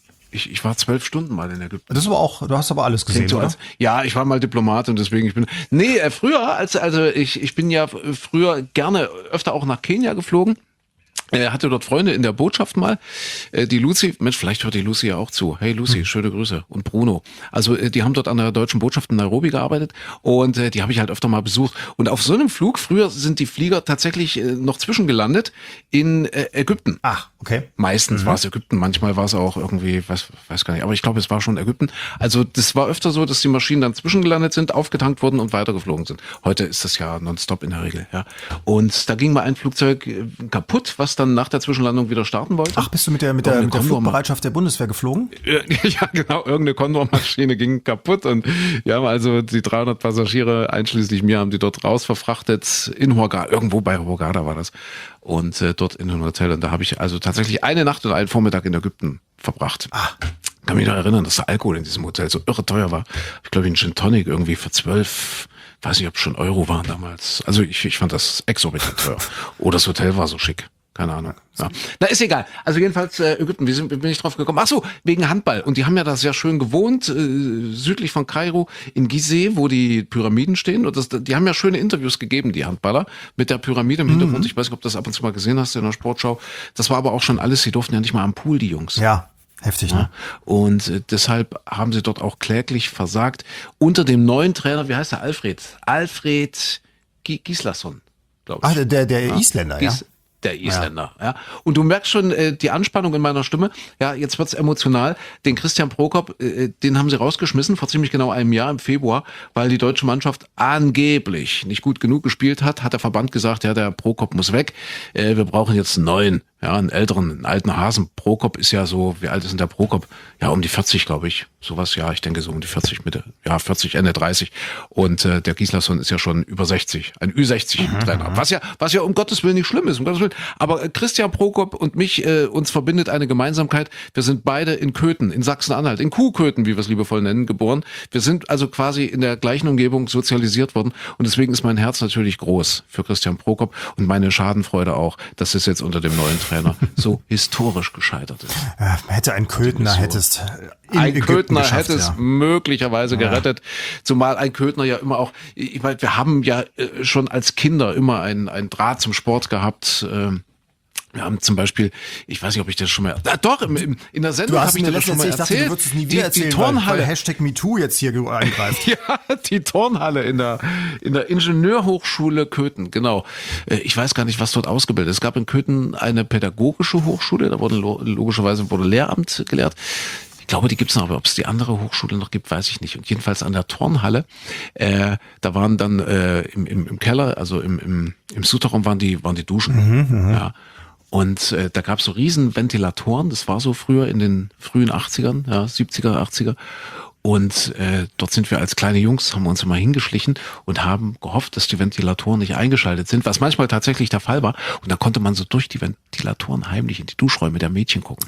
Ich war 12 Stunden mal in Ägypten. Das ist aber auch, du hast aber alles gesehen, so oder? Ja, ich war mal Diplomat und deswegen, früher, ich bin ja früher gerne öfter auch nach Kenia geflogen. Hatte dort Freunde in der Botschaft mal. Die Lucy, Mensch, vielleicht hört die Lucy ja auch zu. Hey Lucy, schöne Grüße. Und Bruno. Also die haben dort an der deutschen Botschaft in Nairobi gearbeitet und die habe ich halt öfter mal besucht. Und auf so einem Flug, früher sind die Flieger tatsächlich noch zwischengelandet in Ägypten. Ach, okay. Meistens war es Ägypten, manchmal war es auch irgendwie, weiß gar nicht, aber ich glaube, es war schon Ägypten. Also das war öfter so, dass die Maschinen dann zwischengelandet sind, aufgetankt wurden und weitergeflogen sind. Heute ist das ja nonstop in der Regel. Ja. Und da ging mal ein Flugzeug kaputt, was dann nach der Zwischenlandung wieder starten wollte. Ach, bist du mit der Flugbereitschaft der Bundeswehr geflogen? Ja, genau. Irgendeine Condor-Maschine ging kaputt und ja, also die 300 Passagiere, einschließlich mir, haben die dort raus verfrachtet in Hurghada. Irgendwo bei Hurghada war das. Und dort in ein Hotel. Und da habe ich also tatsächlich eine Nacht und einen Vormittag in Ägypten verbracht. Kann mich noch erinnern, dass der Alkohol in diesem Hotel so irre teuer war. Ich glaube, ein Gin Tonic irgendwie für 12, weiß nicht, ob es schon Euro waren damals. Also ich fand das exorbitant teuer. Oh, das Hotel war so schick. Keine Ahnung. Ja. Na, ist egal. Also jedenfalls Ägypten, wie bin ich drauf gekommen? Ach so, wegen Handball. Und die haben ja da sehr schön gewohnt, südlich von Kairo, in Gizeh, wo die Pyramiden stehen. Und die haben ja schöne Interviews gegeben, die Handballer, mit der Pyramide im Hintergrund. Ich weiß nicht, ob du das ab und zu mal gesehen hast in der Sportschau. Das war aber auch schon alles, sie durften ja nicht mal am Pool, die Jungs. Ja. Heftig, ne? Und deshalb haben sie dort auch kläglich versagt. Unter dem neuen Trainer, wie heißt der? Alfred Gislason, glaube ich. Der Isländer, ja. Der Isländer, ja. Und du merkst schon die Anspannung in meiner Stimme. Ja, jetzt wird's emotional. Den Christian Prokop, den haben sie rausgeschmissen vor ziemlich genau einem Jahr im Februar, weil die deutsche Mannschaft angeblich nicht gut genug gespielt hat. Hat der Verband gesagt, ja, der Prokop muss weg. Wir brauchen jetzt einen neuen, ja, einen alten Hasen. Prokop ist ja so, wie alt ist denn der Prokop? Ja, um die 40, glaube ich. Sowas, ja, ich denke so um die 40 Mitte. Ja, 40, Ende 30. Und der Gislason ist ja schon über 60. Ein Ü60-Trainer. Was ja um Gottes Willen nicht schlimm ist, um Gottes Willen. Aber Christian Prokop und mich, uns verbindet eine Gemeinsamkeit. Wir sind beide in Köthen, in Sachsen-Anhalt, in Kuhköthen, wie wir es liebevoll nennen, geboren. Wir sind also quasi in der gleichen Umgebung sozialisiert worden. Und deswegen ist mein Herz natürlich groß für Christian Prokop und meine Schadenfreude auch, dass es jetzt unter dem neuen Trainer so historisch gescheitert ist. Hätte ein Köthner, hättest ein Köthner hätte es möglicherweise gerettet, zumal ein Köthner ja immer auch, ich meine, wir haben ja schon als Kinder immer einen Draht zum Sport gehabt. Wir haben zum Beispiel, ich weiß nicht, ob ich das schon mal, doch, in der Sendung habe ich dir das schon mal erzählt. Du würdest es nie wieder erzählen, die Turnhalle, weil Hashtag MeToo jetzt hier eingreift. Ja, die Turnhalle in der Ingenieurhochschule Köthen, genau. Ich weiß gar nicht, was dort ausgebildet ist. Es gab in Köthen eine pädagogische Hochschule, da wurde logischerweise Lehramt gelehrt. Ich glaube, die gibt's noch, aber ob es die andere Hochschule noch gibt, weiß ich nicht. Und jedenfalls an der Turnhalle, da waren dann im Keller, also im Souterrain waren die Duschen. Ja. Und da gab es so riesen Ventilatoren, das war so früher in den frühen 80ern, ja, 70er, 80er. Und dort sind wir als kleine Jungs, haben wir uns immer hingeschlichen und haben gehofft, dass die Ventilatoren nicht eingeschaltet sind, was manchmal tatsächlich der Fall war. Und da konnte man so durch die Ventilatoren heimlich in die Duschräume der Mädchen gucken.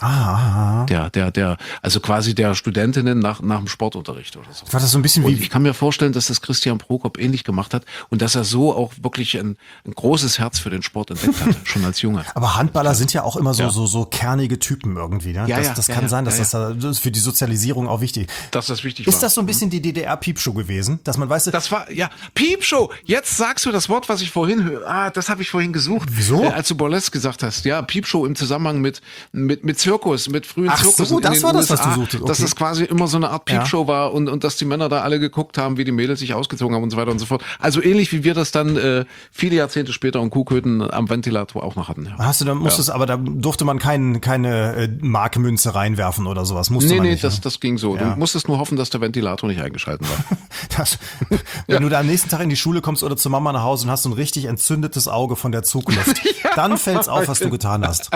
Also quasi der Studentinnen nach dem Sportunterricht oder so. War das so ein bisschen und wie... Ich kann mir vorstellen, dass das Christian Prokop ähnlich gemacht hat und dass er so auch wirklich ein großes Herz für den Sport entdeckt hatte, schon als Junge. Aber Handballer sind ja auch immer so kernige Typen irgendwie. Ne? Das kann sein, dass das ist für die Sozialisierung auch wichtig. Dass das wichtig ist das so ein bisschen die DDR-Piepshow gewesen? Dass man weiß, das war, ja, Piepshow. Jetzt sagst du das Wort, was ich vorhin das habe ich vorhin gesucht. Wieso? Als du Burlesque gesagt hast. Ja, Piepshow im Zusammenhang mit Zirkus, mit frühen Zirkus. So, das war das, was du suchtest. Okay. Dass das quasi immer so eine Art Piepshow war und dass die Männer da alle geguckt haben, wie die Mädels sich ausgezogen haben und so weiter und so fort. Also ähnlich wie wir das dann viele Jahrzehnte später in Kuhköthen am Ventilator auch noch hatten. Ja. Hast du, dann musstest, aber da durfte man keine Markmünze reinwerfen oder sowas. Musste man nicht, das ging so. Ja. Du musstest nur hoffen, dass der Ventilator nicht eingeschalten war. Wenn du da am nächsten Tag in die Schule kommst oder zur Mama nach Hause und hast so ein richtig entzündetes Auge von der Zugluft, dann fällt's auf, was du getan hast.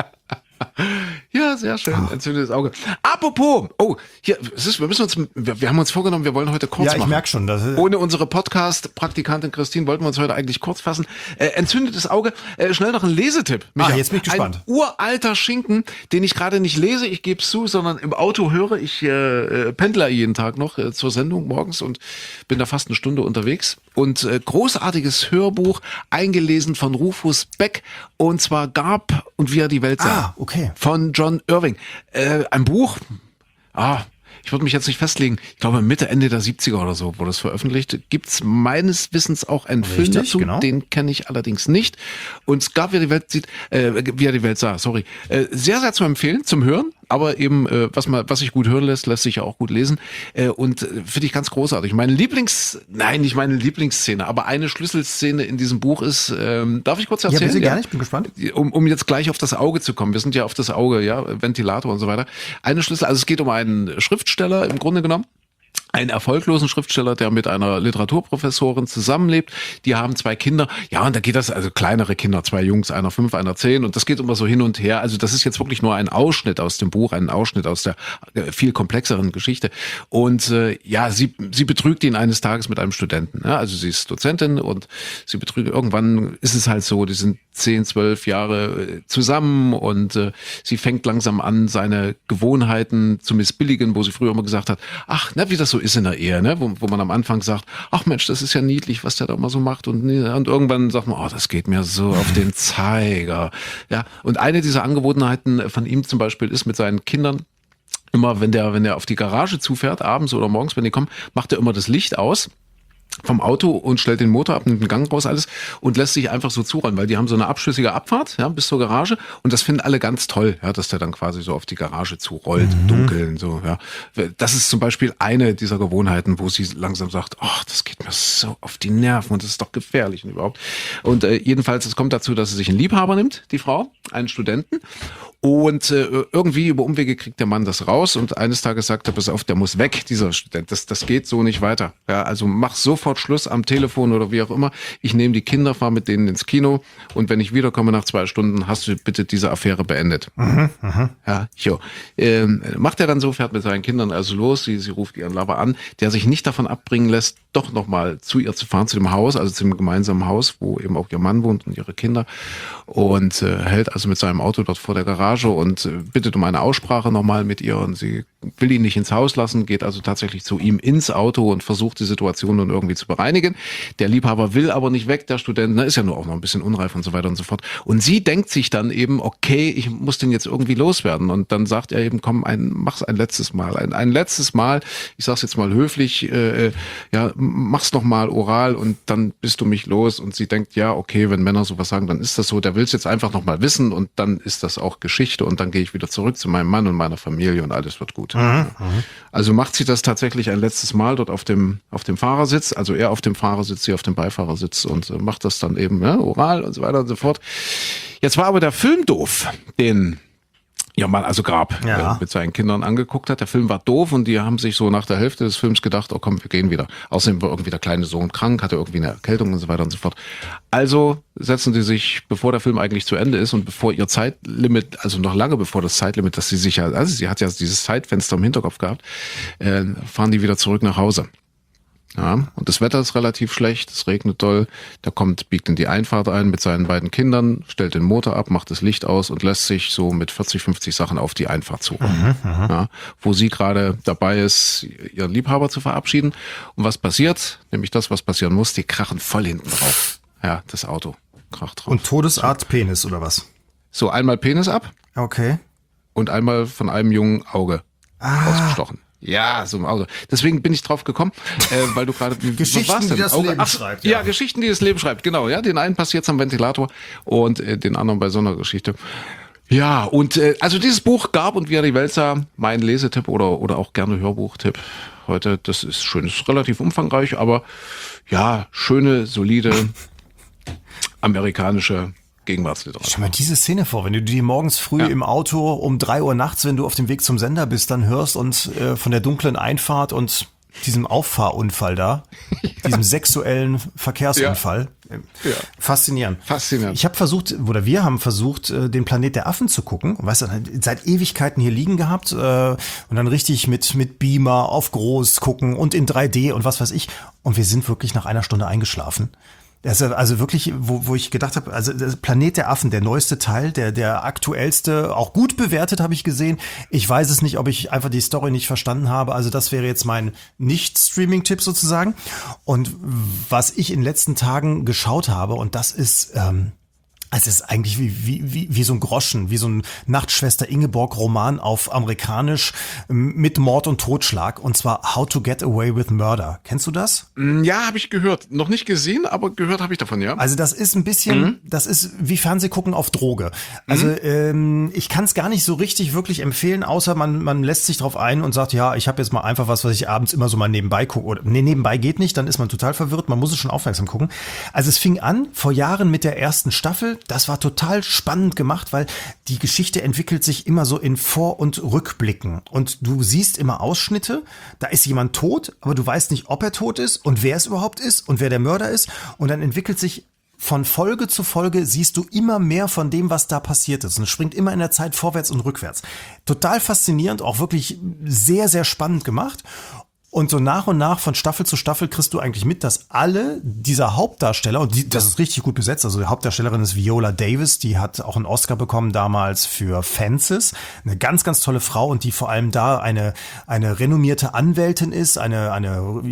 Ja, sehr schön. Entzündetes Auge. Apropos, hier, wir haben uns vorgenommen, wir wollen heute kurz machen. Ja, ich merke schon. Ohne unsere Podcast-Praktikantin Christine wollten wir uns heute eigentlich kurz fassen. Entzündetes Auge, schnell noch ein Lesetipp. Micha. Jetzt bin ich gespannt. Ein uralter Schinken, den ich gerade nicht lese, ich gebe es zu, sondern im Auto höre. Ich pendler jeden Tag noch zur Sendung morgens und bin da fast eine Stunde unterwegs. Und großartiges Hörbuch, eingelesen von Rufus Beck, und zwar Garb und wie er die Welt sah. Okay. Von John Irving. Ein Buch, ich würde mich jetzt nicht festlegen, ich glaube Mitte, Ende der 70er oder so wurde es veröffentlicht. Gibt's meines Wissens auch einen Film dazu, genau. Den kenne ich allerdings nicht. Und es gab, wie er die Welt sah, sorry. Sehr, sehr zu empfehlen, zum Hören. Aber eben, was sich gut hören lässt sich ja auch gut lesen. Und finde ich ganz großartig. Nicht meine Lieblingsszene, aber eine Schlüsselszene in diesem Buch ist, darf ich kurz erzählen? Ja, bitte gerne, ich bin gespannt. Um jetzt gleich auf das Auge zu kommen. Wir sind ja auf das Auge, ja, Ventilator und so weiter. Also es geht um einen Schriftsteller im Grunde genommen. Einen erfolglosen Schriftsteller, der mit einer Literaturprofessorin zusammenlebt. Die haben 2 Kinder. Ja, und da geht das, also kleinere Kinder, 2 Jungs, einer 5, einer 10. Und das geht immer so hin und her. Also das ist jetzt wirklich nur ein Ausschnitt aus dem Buch, ein Ausschnitt aus der viel komplexeren Geschichte. Und sie betrügt ihn eines Tages mit einem Studenten. Ja, also sie ist Dozentin und sie betrügt, irgendwann ist es halt so, die sind 10, 12 Jahre zusammen und sie fängt langsam an, seine Gewohnheiten zu missbilligen, wo sie früher immer gesagt hat, wie das so ist in der Ehe, ne? Wo man am Anfang sagt, ach Mensch, das ist ja niedlich, was der da immer so macht, und irgendwann sagt man, das geht mir so auf den Zeiger. Ja, und eine dieser Angewohnheiten von ihm zum Beispiel ist mit seinen Kindern, immer wenn der auf die Garage zufährt, abends oder morgens, wenn die kommen, macht er immer das Licht aus vom Auto und stellt den Motor ab, nimmt den Gang raus, alles, und lässt sich einfach so zuräumen, weil die haben so eine abschüssige Abfahrt, ja, bis zur Garage, und das finden alle ganz toll, ja, dass der dann quasi so auf die Garage zurollt, im Dunkeln, so, ja. Das ist zum Beispiel eine dieser Gewohnheiten, wo sie langsam sagt, das geht mir so auf die Nerven und das ist doch gefährlich und überhaupt. Und jedenfalls, es kommt dazu, dass sie sich einen Liebhaber nimmt, die Frau, einen Studenten, und irgendwie über Umwege kriegt der Mann das raus, und eines Tages sagt er, pass auf, der muss weg, dieser Student, das geht so nicht weiter. Ja, also mach sofort Schluss am Telefon oder wie auch immer. Ich nehme die Kinder, fahre mit denen ins Kino, und wenn ich wiederkomme nach 2 Stunden, hast du bitte diese Affäre beendet. Ja, jo. Macht er dann so, fährt mit seinen Kindern also los, sie ruft ihren Lover an, der sich nicht davon abbringen lässt, doch nochmal zu ihr zu fahren, zu dem Haus, also zu dem gemeinsamen Haus, wo eben auch ihr Mann wohnt und ihre Kinder, und hält also mit seinem Auto dort vor der Garage und bittet um eine Aussprache nochmal mit ihr, und sie will ihn nicht ins Haus lassen, geht also tatsächlich zu ihm ins Auto und versucht die Situation nun irgendwie zu bereinigen. Der Liebhaber will aber nicht weg, der Student, ist ja nur auch noch ein bisschen unreif und so weiter und so fort. Und sie denkt sich dann eben, okay, ich muss den jetzt irgendwie loswerden, und dann sagt er eben, komm, mach's ein letztes Mal, ein letztes Mal, ich sag's jetzt mal höflich, mach's noch mal oral und dann bist du mich los. Und sie denkt, ja, okay, wenn Männer sowas sagen, dann ist das so, der will's jetzt einfach noch mal wissen, und dann ist das auch Geschichte, und dann gehe ich wieder zurück zu meinem Mann und meiner Familie und alles wird gut. Also macht sie das tatsächlich ein letztes Mal dort auf dem Fahrersitz, also er auf dem Fahrersitz, sie auf dem Beifahrersitz, und macht das dann eben oral und so weiter und so fort. Jetzt war aber der Film doof, den ja mal also Grab mit seinen Kindern angeguckt hat. Der Film war doof und die haben sich so nach der Hälfte des Films gedacht, oh komm, wir gehen wieder. Außerdem war irgendwie der kleine Sohn krank, hatte irgendwie eine Erkältung und so weiter und so fort. Also setzen die sich, bevor der Film eigentlich zu Ende ist und bevor ihr Zeitlimit, also noch lange bevor das Zeitlimit, dass sie sich ja, also sie hat ja dieses Zeitfenster im Hinterkopf gehabt, fahren die wieder zurück nach Hause. Ja, und das Wetter ist relativ schlecht, es regnet doll, biegt in die Einfahrt ein mit seinen beiden Kindern, stellt den Motor ab, macht das Licht aus und lässt sich so mit 40, 50 Sachen auf die Einfahrt zu. Ja, wo sie gerade dabei ist, ihren Liebhaber zu verabschieden. Und was passiert? Nämlich das, was passieren muss, die krachen voll hinten drauf. Ja, das Auto kracht drauf. Und Todesart Penis oder was? So, einmal Penis ab. Okay. Und einmal von einem jungen Auge ausgestochen. Ja, so im Auto. Deswegen bin ich drauf gekommen, weil du gerade... Geschichten, die das Leben schreibt. Ja, Geschichten, die das Leben schreibt, genau. Ja, den einen passiert's am Ventilator und den anderen bei so einer Geschichte. Ja, und also dieses Buch Gab und wie er die Welt sah, mein Lesetipp oder auch gerne Hörbuchtipp heute, das ist schön. Das ist relativ umfangreich, aber ja, schöne, solide amerikanische Gegenwartsliteratur. Stell mal diese Szene vor, wenn du die morgens früh im Auto um 3 Uhr nachts, wenn du auf dem Weg zum Sender bist, dann hörst und von der dunklen Einfahrt und diesem Auffahrunfall da, diesem sexuellen Verkehrsunfall. Ja. Faszinierend. Ich habe versucht, oder wir haben versucht, den Planet der Affen zu gucken. Weißt du, seit Ewigkeiten hier liegen gehabt und dann richtig mit Beamer auf groß gucken und in 3D und was weiß ich. Und wir sind wirklich nach einer Stunde eingeschlafen. Das ist also wirklich, wo ich gedacht habe, also das Planet der Affen, der neueste Teil, der aktuellste, auch gut bewertet, habe ich gesehen. Ich weiß es nicht, ob ich einfach die Story nicht verstanden habe. Also das wäre jetzt mein Nicht-Streaming-Tipp sozusagen. Und was ich in den letzten Tagen geschaut habe, und das ist... es ist eigentlich wie so ein Groschen, wie so ein Nachtschwester Ingeborg-Roman auf amerikanisch mit Mord und Totschlag. Und zwar How to Get Away with Murder. Kennst du das? Ja, habe ich gehört. Noch nicht gesehen, aber gehört habe ich davon, ja. Also das ist ein bisschen, das ist wie Fernsehgucken auf Droge. Also ich kann es gar nicht so richtig wirklich empfehlen, außer man lässt sich drauf ein und sagt, ja, ich habe jetzt mal einfach was ich abends immer so mal nebenbei gucke. Oder nee, nebenbei geht nicht, dann ist man total verwirrt. Man muss es schon aufmerksam gucken. Also es fing an vor Jahren mit der ersten Staffel. Das war total spannend gemacht, weil die Geschichte entwickelt sich immer so in Vor- und Rückblicken. Und du siehst immer Ausschnitte, da ist jemand tot, aber du weißt nicht, ob er tot ist und wer es überhaupt ist und wer der Mörder ist. Und dann entwickelt sich von Folge zu Folge, siehst du immer mehr von dem, was da passiert ist. Und es springt immer in der Zeit vorwärts und rückwärts. Total faszinierend, auch wirklich sehr, sehr spannend gemacht. Und so nach und nach von Staffel zu Staffel kriegst du eigentlich mit, dass alle dieser Hauptdarsteller, und das ist richtig gut besetzt, also die Hauptdarstellerin ist Viola Davis, die hat auch einen Oscar bekommen damals für Fences, eine ganz, ganz tolle Frau und die vor allem da eine renommierte Anwältin ist, eine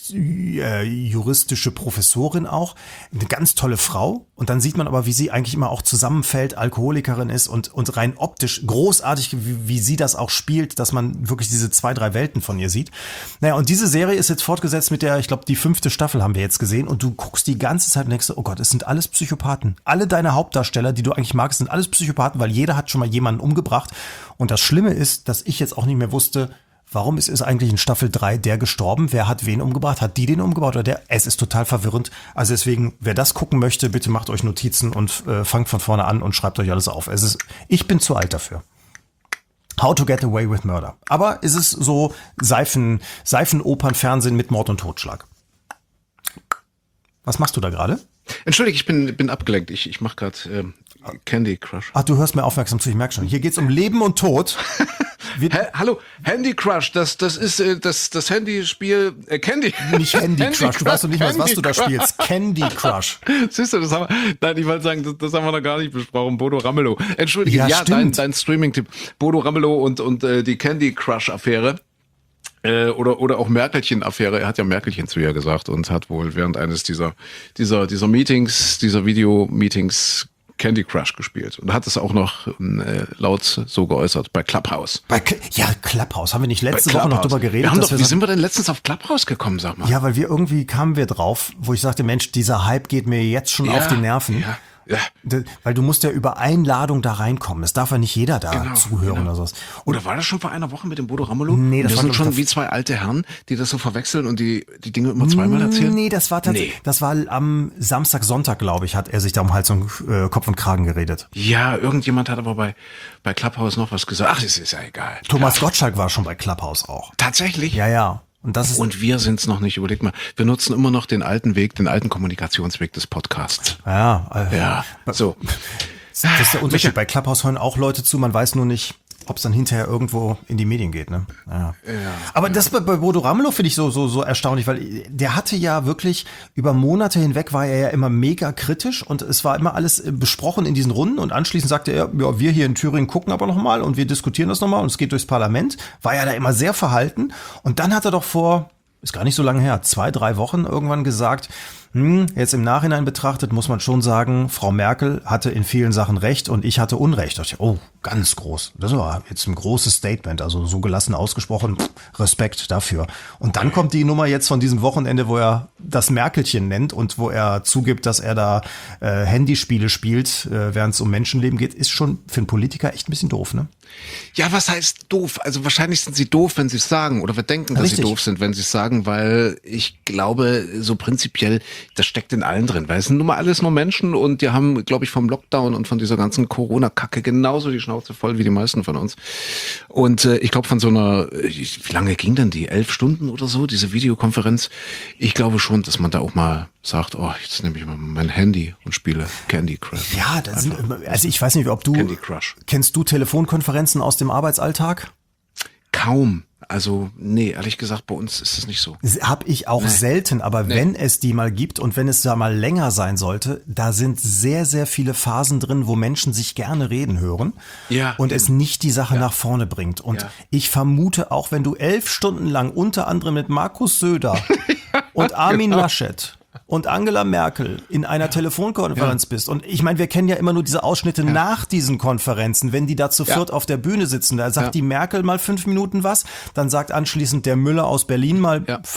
juristische Professorin auch, eine ganz tolle Frau. Und dann sieht man aber, wie sie eigentlich immer auch zusammenfällt, Alkoholikerin ist und rein optisch großartig, wie sie das auch spielt, dass man wirklich diese 2, 3 Welten von ihr sieht. Naja, und diese Serie ist jetzt fortgesetzt mit ich glaube, die 5. Staffel haben wir jetzt gesehen und du guckst die ganze Zeit und denkst, oh Gott, es sind alles Psychopathen. Alle deine Hauptdarsteller, die du eigentlich magst, sind alles Psychopathen, weil jeder hat schon mal jemanden umgebracht. Und das Schlimme ist, dass ich jetzt auch nicht mehr wusste, warum ist eigentlich in Staffel 3 der gestorben? Wer hat wen umgebracht? Hat die den umgebracht oder der? Es ist total verwirrend. Also deswegen, wer das gucken möchte, bitte macht euch Notizen und fangt von vorne an und schreibt euch alles auf. Ich bin zu alt dafür. How to Get Away with Murder. Aber ist es so Seifenopern-Fernsehen mit Mord und Totschlag? Was machst du da gerade? Entschuldige, ich bin abgelenkt. Ich mache gerade Candy Crush. Ach, du hörst mir aufmerksam zu, ich merke schon. Hier geht's um Leben und Tod. Hallo, Handy Crush, das ist das Handyspiel Candy. Nicht Handy Crush, du weißt doch nicht mal, was du da spielst. Candy Crush. Siehst du, ich wollte sagen, das haben wir noch gar nicht besprochen. Bodo Ramelow. Entschuldige, ja dein Streaming-Tipp. Bodo Ramelow und die Candy Crush-Affäre. Oder auch Merkelchen-Affäre. Er hat ja Merkelchen zu ihr gesagt und hat wohl während eines dieser Meetings, dieser Video-Meetings Candy Crush gespielt und hat es auch noch laut so geäußert bei Clubhouse. Clubhouse. Haben wir nicht letzte Woche noch drüber geredet? Wie sind wir denn letztens auf Clubhouse gekommen, sag mal? Ja, weil kamen wir drauf, wo ich sagte, Mensch, dieser Hype geht mir jetzt schon auf die Nerven. Ja. Weil du musst ja über Einladung da reinkommen. Es darf ja nicht jeder da zuhören oder sowas. Oder war das schon vor einer Woche mit dem Bodo Ramelow? Nee, das wir war sind schon wie zwei alte Herren, die das so verwechseln und die Dinge immer zweimal erzählen? Nee, das war tatsächlich, das war am Samstag, Sonntag, glaube ich, hat er sich da um Hals und Kopf und Kragen geredet. Ja, irgendjemand hat aber bei Clubhouse noch was gesagt. Ach, das ist ja egal. Thomas Gottschalk war schon bei Clubhouse auch. Tatsächlich? Ja. Und wir sind's noch nicht. Überleg mal, wir nutzen immer noch den alten Weg, den alten Kommunikationsweg des Podcasts. Ja. So. Das ist der Unterschied. Bei Clubhouse hören auch Leute zu, man weiß nur nicht, ob es dann hinterher irgendwo in die Medien geht, ne? Ja. Aber das bei Bodo Ramelow finde ich so erstaunlich, weil der hatte ja wirklich über Monate hinweg war er ja immer mega kritisch und es war immer alles besprochen in diesen Runden und anschließend sagte er, ja, wir hier in Thüringen gucken aber nochmal und wir diskutieren das nochmal und es geht durchs Parlament, war ja da immer sehr verhalten und dann hat er doch ist gar nicht so lange her, 2-3 Wochen irgendwann gesagt, jetzt im Nachhinein betrachtet muss man schon sagen, Frau Merkel hatte in vielen Sachen recht und ich hatte Unrecht. Da dachte ich, oh, ganz groß. Das war jetzt ein großes Statement, also so gelassen ausgesprochen, Respekt dafür. Und dann kommt die Nummer jetzt von diesem Wochenende, wo er das Merkelchen nennt und wo er zugibt, dass er da Handyspiele spielt, während es um Menschenleben geht, ist schon für einen Politiker echt ein bisschen doof, ne? Ja, was heißt doof? Also wahrscheinlich sind sie doof, wenn sie es sagen oder wir denken, dass sie doof sind, wenn sie es sagen, weil ich glaube, so prinzipiell, das steckt in allen drin, weil es sind nun mal alles nur Menschen und die haben, glaube ich, vom Lockdown und von dieser ganzen Corona-Kacke genauso die Schnauze voll wie die meisten von uns. Und ich glaube von so einer, wie lange ging denn die? 11 Stunden oder so, diese Videokonferenz? Ich glaube schon, dass man da auch mal sagt, oh, jetzt nehme ich mal mein Handy und spiele Candy Crush. Ja, also ich weiß nicht, ob du, kennst du Telefonkonferenzen aus dem Arbeitsalltag? Kaum. Also, nee, ehrlich gesagt, bei uns ist es nicht so. Hab ich auch selten, aber wenn es die mal gibt und wenn es da mal länger sein sollte, da sind sehr, sehr viele Phasen drin, wo Menschen sich gerne reden hören und es nicht die Sache nach vorne bringt. Und ich vermute auch, wenn du 11 Stunden lang unter anderem mit Markus Söder und Armin Laschet und Angela Merkel in einer Telefonkonferenz bist. Und ich meine, wir kennen ja immer nur diese Ausschnitte nach diesen Konferenzen, wenn die da zu viert auf der Bühne sitzen. Da sagt die Merkel mal 5 Minuten was, dann sagt anschließend der Müller aus Berlin mal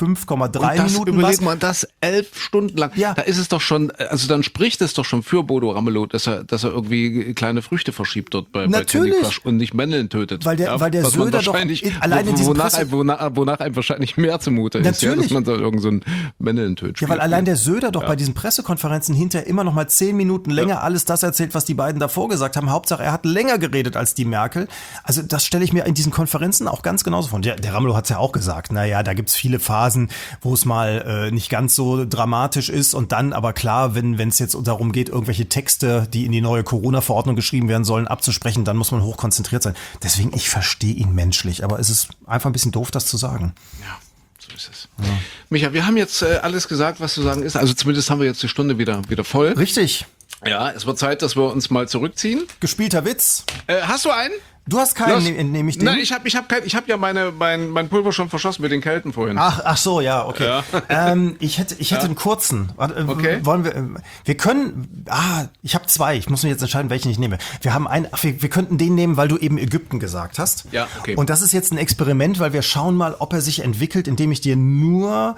5,3 Minuten was. Überleg mal, das 11 Stunden lang. Ja. Da ist es doch schon, also dann spricht es doch schon für Bodo Ramelow, dass er irgendwie kleine Früchte verschiebt dort bei Candy Crush und nicht Männchen tötet. Weil der Söder doch allein in diesem wonach einem wahrscheinlich mehr zumute ist, dass man da irgend so ein Männchen tötet. Ja, weil allein der Söder doch bei diesen Pressekonferenzen hinterher immer noch mal 10 Minuten länger alles das erzählt, was die beiden davor gesagt haben. Hauptsache, er hat länger geredet als die Merkel. Also das stelle ich mir in diesen Konferenzen auch ganz genauso vor. Der Ramelow hat es ja auch gesagt, naja, da gibt's viele Phasen, wo es mal nicht ganz so dramatisch ist und dann aber klar, wenn es jetzt darum geht, irgendwelche Texte, die in die neue Corona-Verordnung geschrieben werden sollen, abzusprechen, dann muss man hochkonzentriert sein. Deswegen, ich verstehe ihn menschlich, aber es ist einfach ein bisschen doof, das zu sagen. Ja. So ist es. Ja. Micha, wir haben jetzt alles gesagt, was zu sagen ist. Also zumindest haben wir jetzt die Stunde wieder voll. Richtig. Ja, es wird Zeit, dass wir uns mal zurückziehen. Gespielter Witz. Hast du einen? Du hast keinen, nehme ich den? Nein, ich hab ja mein Pulver schon verschossen mit den Kelten vorhin. Ach so, ja, okay. Ja. Ich hätte einen kurzen. Okay. Wir können, ich habe 2. Ich muss mir jetzt entscheiden, welchen ich nehme. Wir haben wir könnten den nehmen, weil du eben Ägypten gesagt hast. Ja, okay. Und das ist jetzt ein Experiment, weil wir schauen mal, ob er sich entwickelt, indem ich dir nur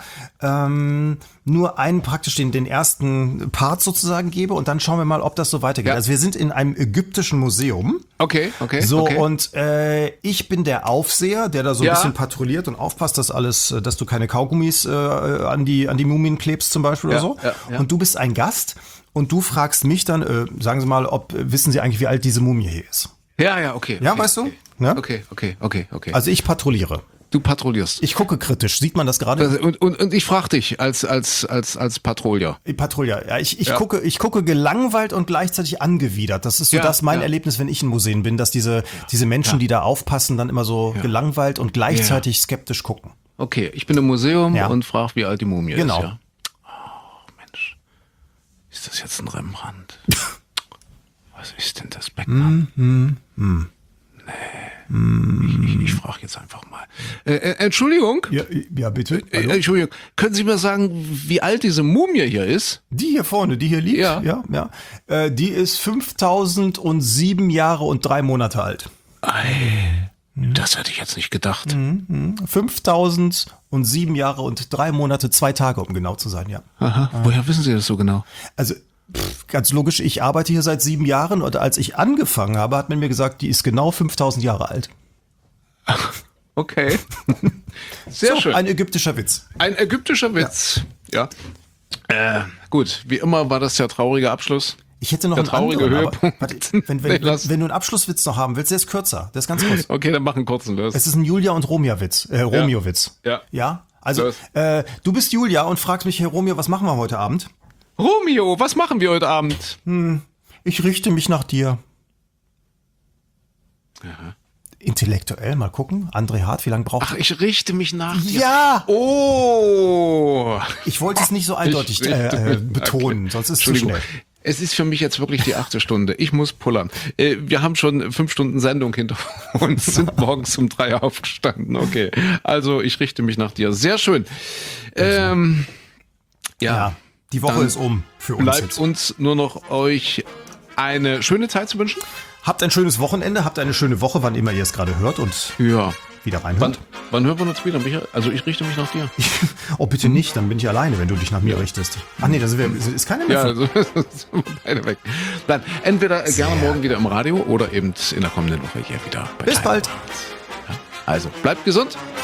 einen praktisch den ersten Part sozusagen gebe und dann schauen wir mal, ob das so weitergeht. Also wir sind in einem ägyptischen Museum. Okay. Und ich bin der Aufseher, der da so ein bisschen patrouilliert und aufpasst, dass du keine Kaugummis an die Mumien klebst zum Beispiel oder so. Ja. Und du bist ein Gast und du fragst mich dann, sagen Sie mal, wissen Sie eigentlich, wie alt diese Mumie hier ist? Ja, okay. Ja, weißt du? Ja? Okay. Also ich patrouilliere. Du patrouillierst. Ich gucke kritisch. Sieht man das gerade? Und ich frage dich als Patrouiller. Patrouiller. Ja, ich gucke gelangweilt und gleichzeitig angewidert. Das ist so mein Erlebnis, wenn ich in Museen bin, dass diese Menschen, die da aufpassen, dann immer so gelangweilt und gleichzeitig skeptisch gucken. Okay, ich bin im Museum und frage, wie alt die Mumie ist. Genau. Ja. Oh, Mensch. Ist das jetzt ein Rembrandt? Was ist denn das Beckmann? Nee. Ich frage jetzt einfach mal. Entschuldigung? Ja, bitte. Entschuldigung. Können Sie mir sagen, wie alt diese Mumie hier ist? Die hier vorne, die hier liegt? Ja. Die ist 5007 Jahre und 3 Monate alt. Das hätte ich jetzt nicht gedacht. 5007 Jahre und 3 Monate, 2 Tage, um genau zu sein, ja. Aha. Woher wissen Sie das so genau? Also Ganz logisch, ich arbeite hier seit 7 Jahren und als ich angefangen habe, hat man mir gesagt, die ist genau 5000 Jahre alt. Okay. Sehr schön. Ein ägyptischer Witz. Ein ägyptischer Witz. Ja. Gut, wie immer war das der traurige Abschluss. Ich hätte noch der einen traurige anderen, Höhepunkt. Aber, wenn du einen Abschlusswitz noch haben willst, der ist kürzer. Der ist ganz kurz. Okay, dann mach einen kurzen Los. Es ist ein Julia und Romeo-Witz. Romeo-Witz. Ja. Ja? Also, du bist Julia und fragst mich, Herr Romeo, was machen wir heute Abend? Romeo, was machen wir heute Abend? Ich richte mich nach dir. Aha. Intellektuell, mal gucken. André Hart, wie lange braucht Ach, ich richte mich nach dir. Ja! Oh! Ich wollte es nicht so eindeutig betonen, okay. Sonst ist es zu schnell. Es ist für mich jetzt wirklich die 8. Stunde. Ich muss pullern. Wir haben schon 5 Stunden Sendung hinter uns, sind morgens um 3 aufgestanden. Okay, also ich richte mich nach dir. Sehr schön. Ja, die Woche ist um für uns. Bleibt jetzt. uns nur noch euch eine schöne Zeit zu wünschen. Habt ein schönes Wochenende, habt eine schöne Woche, wann immer ihr es gerade hört und wieder reinhört. Wann hören wir uns wieder, Michael? Also ich richte mich nach dir. Oh, bitte nicht, dann bin ich alleine, wenn du dich nach mir richtest. Ach nee, ist keiner mehr. Ja, also sind wir beide weg. Dann entweder gerne morgen wieder im Radio oder eben in der kommenden Woche hier wieder. Bis bald. Also bleibt gesund.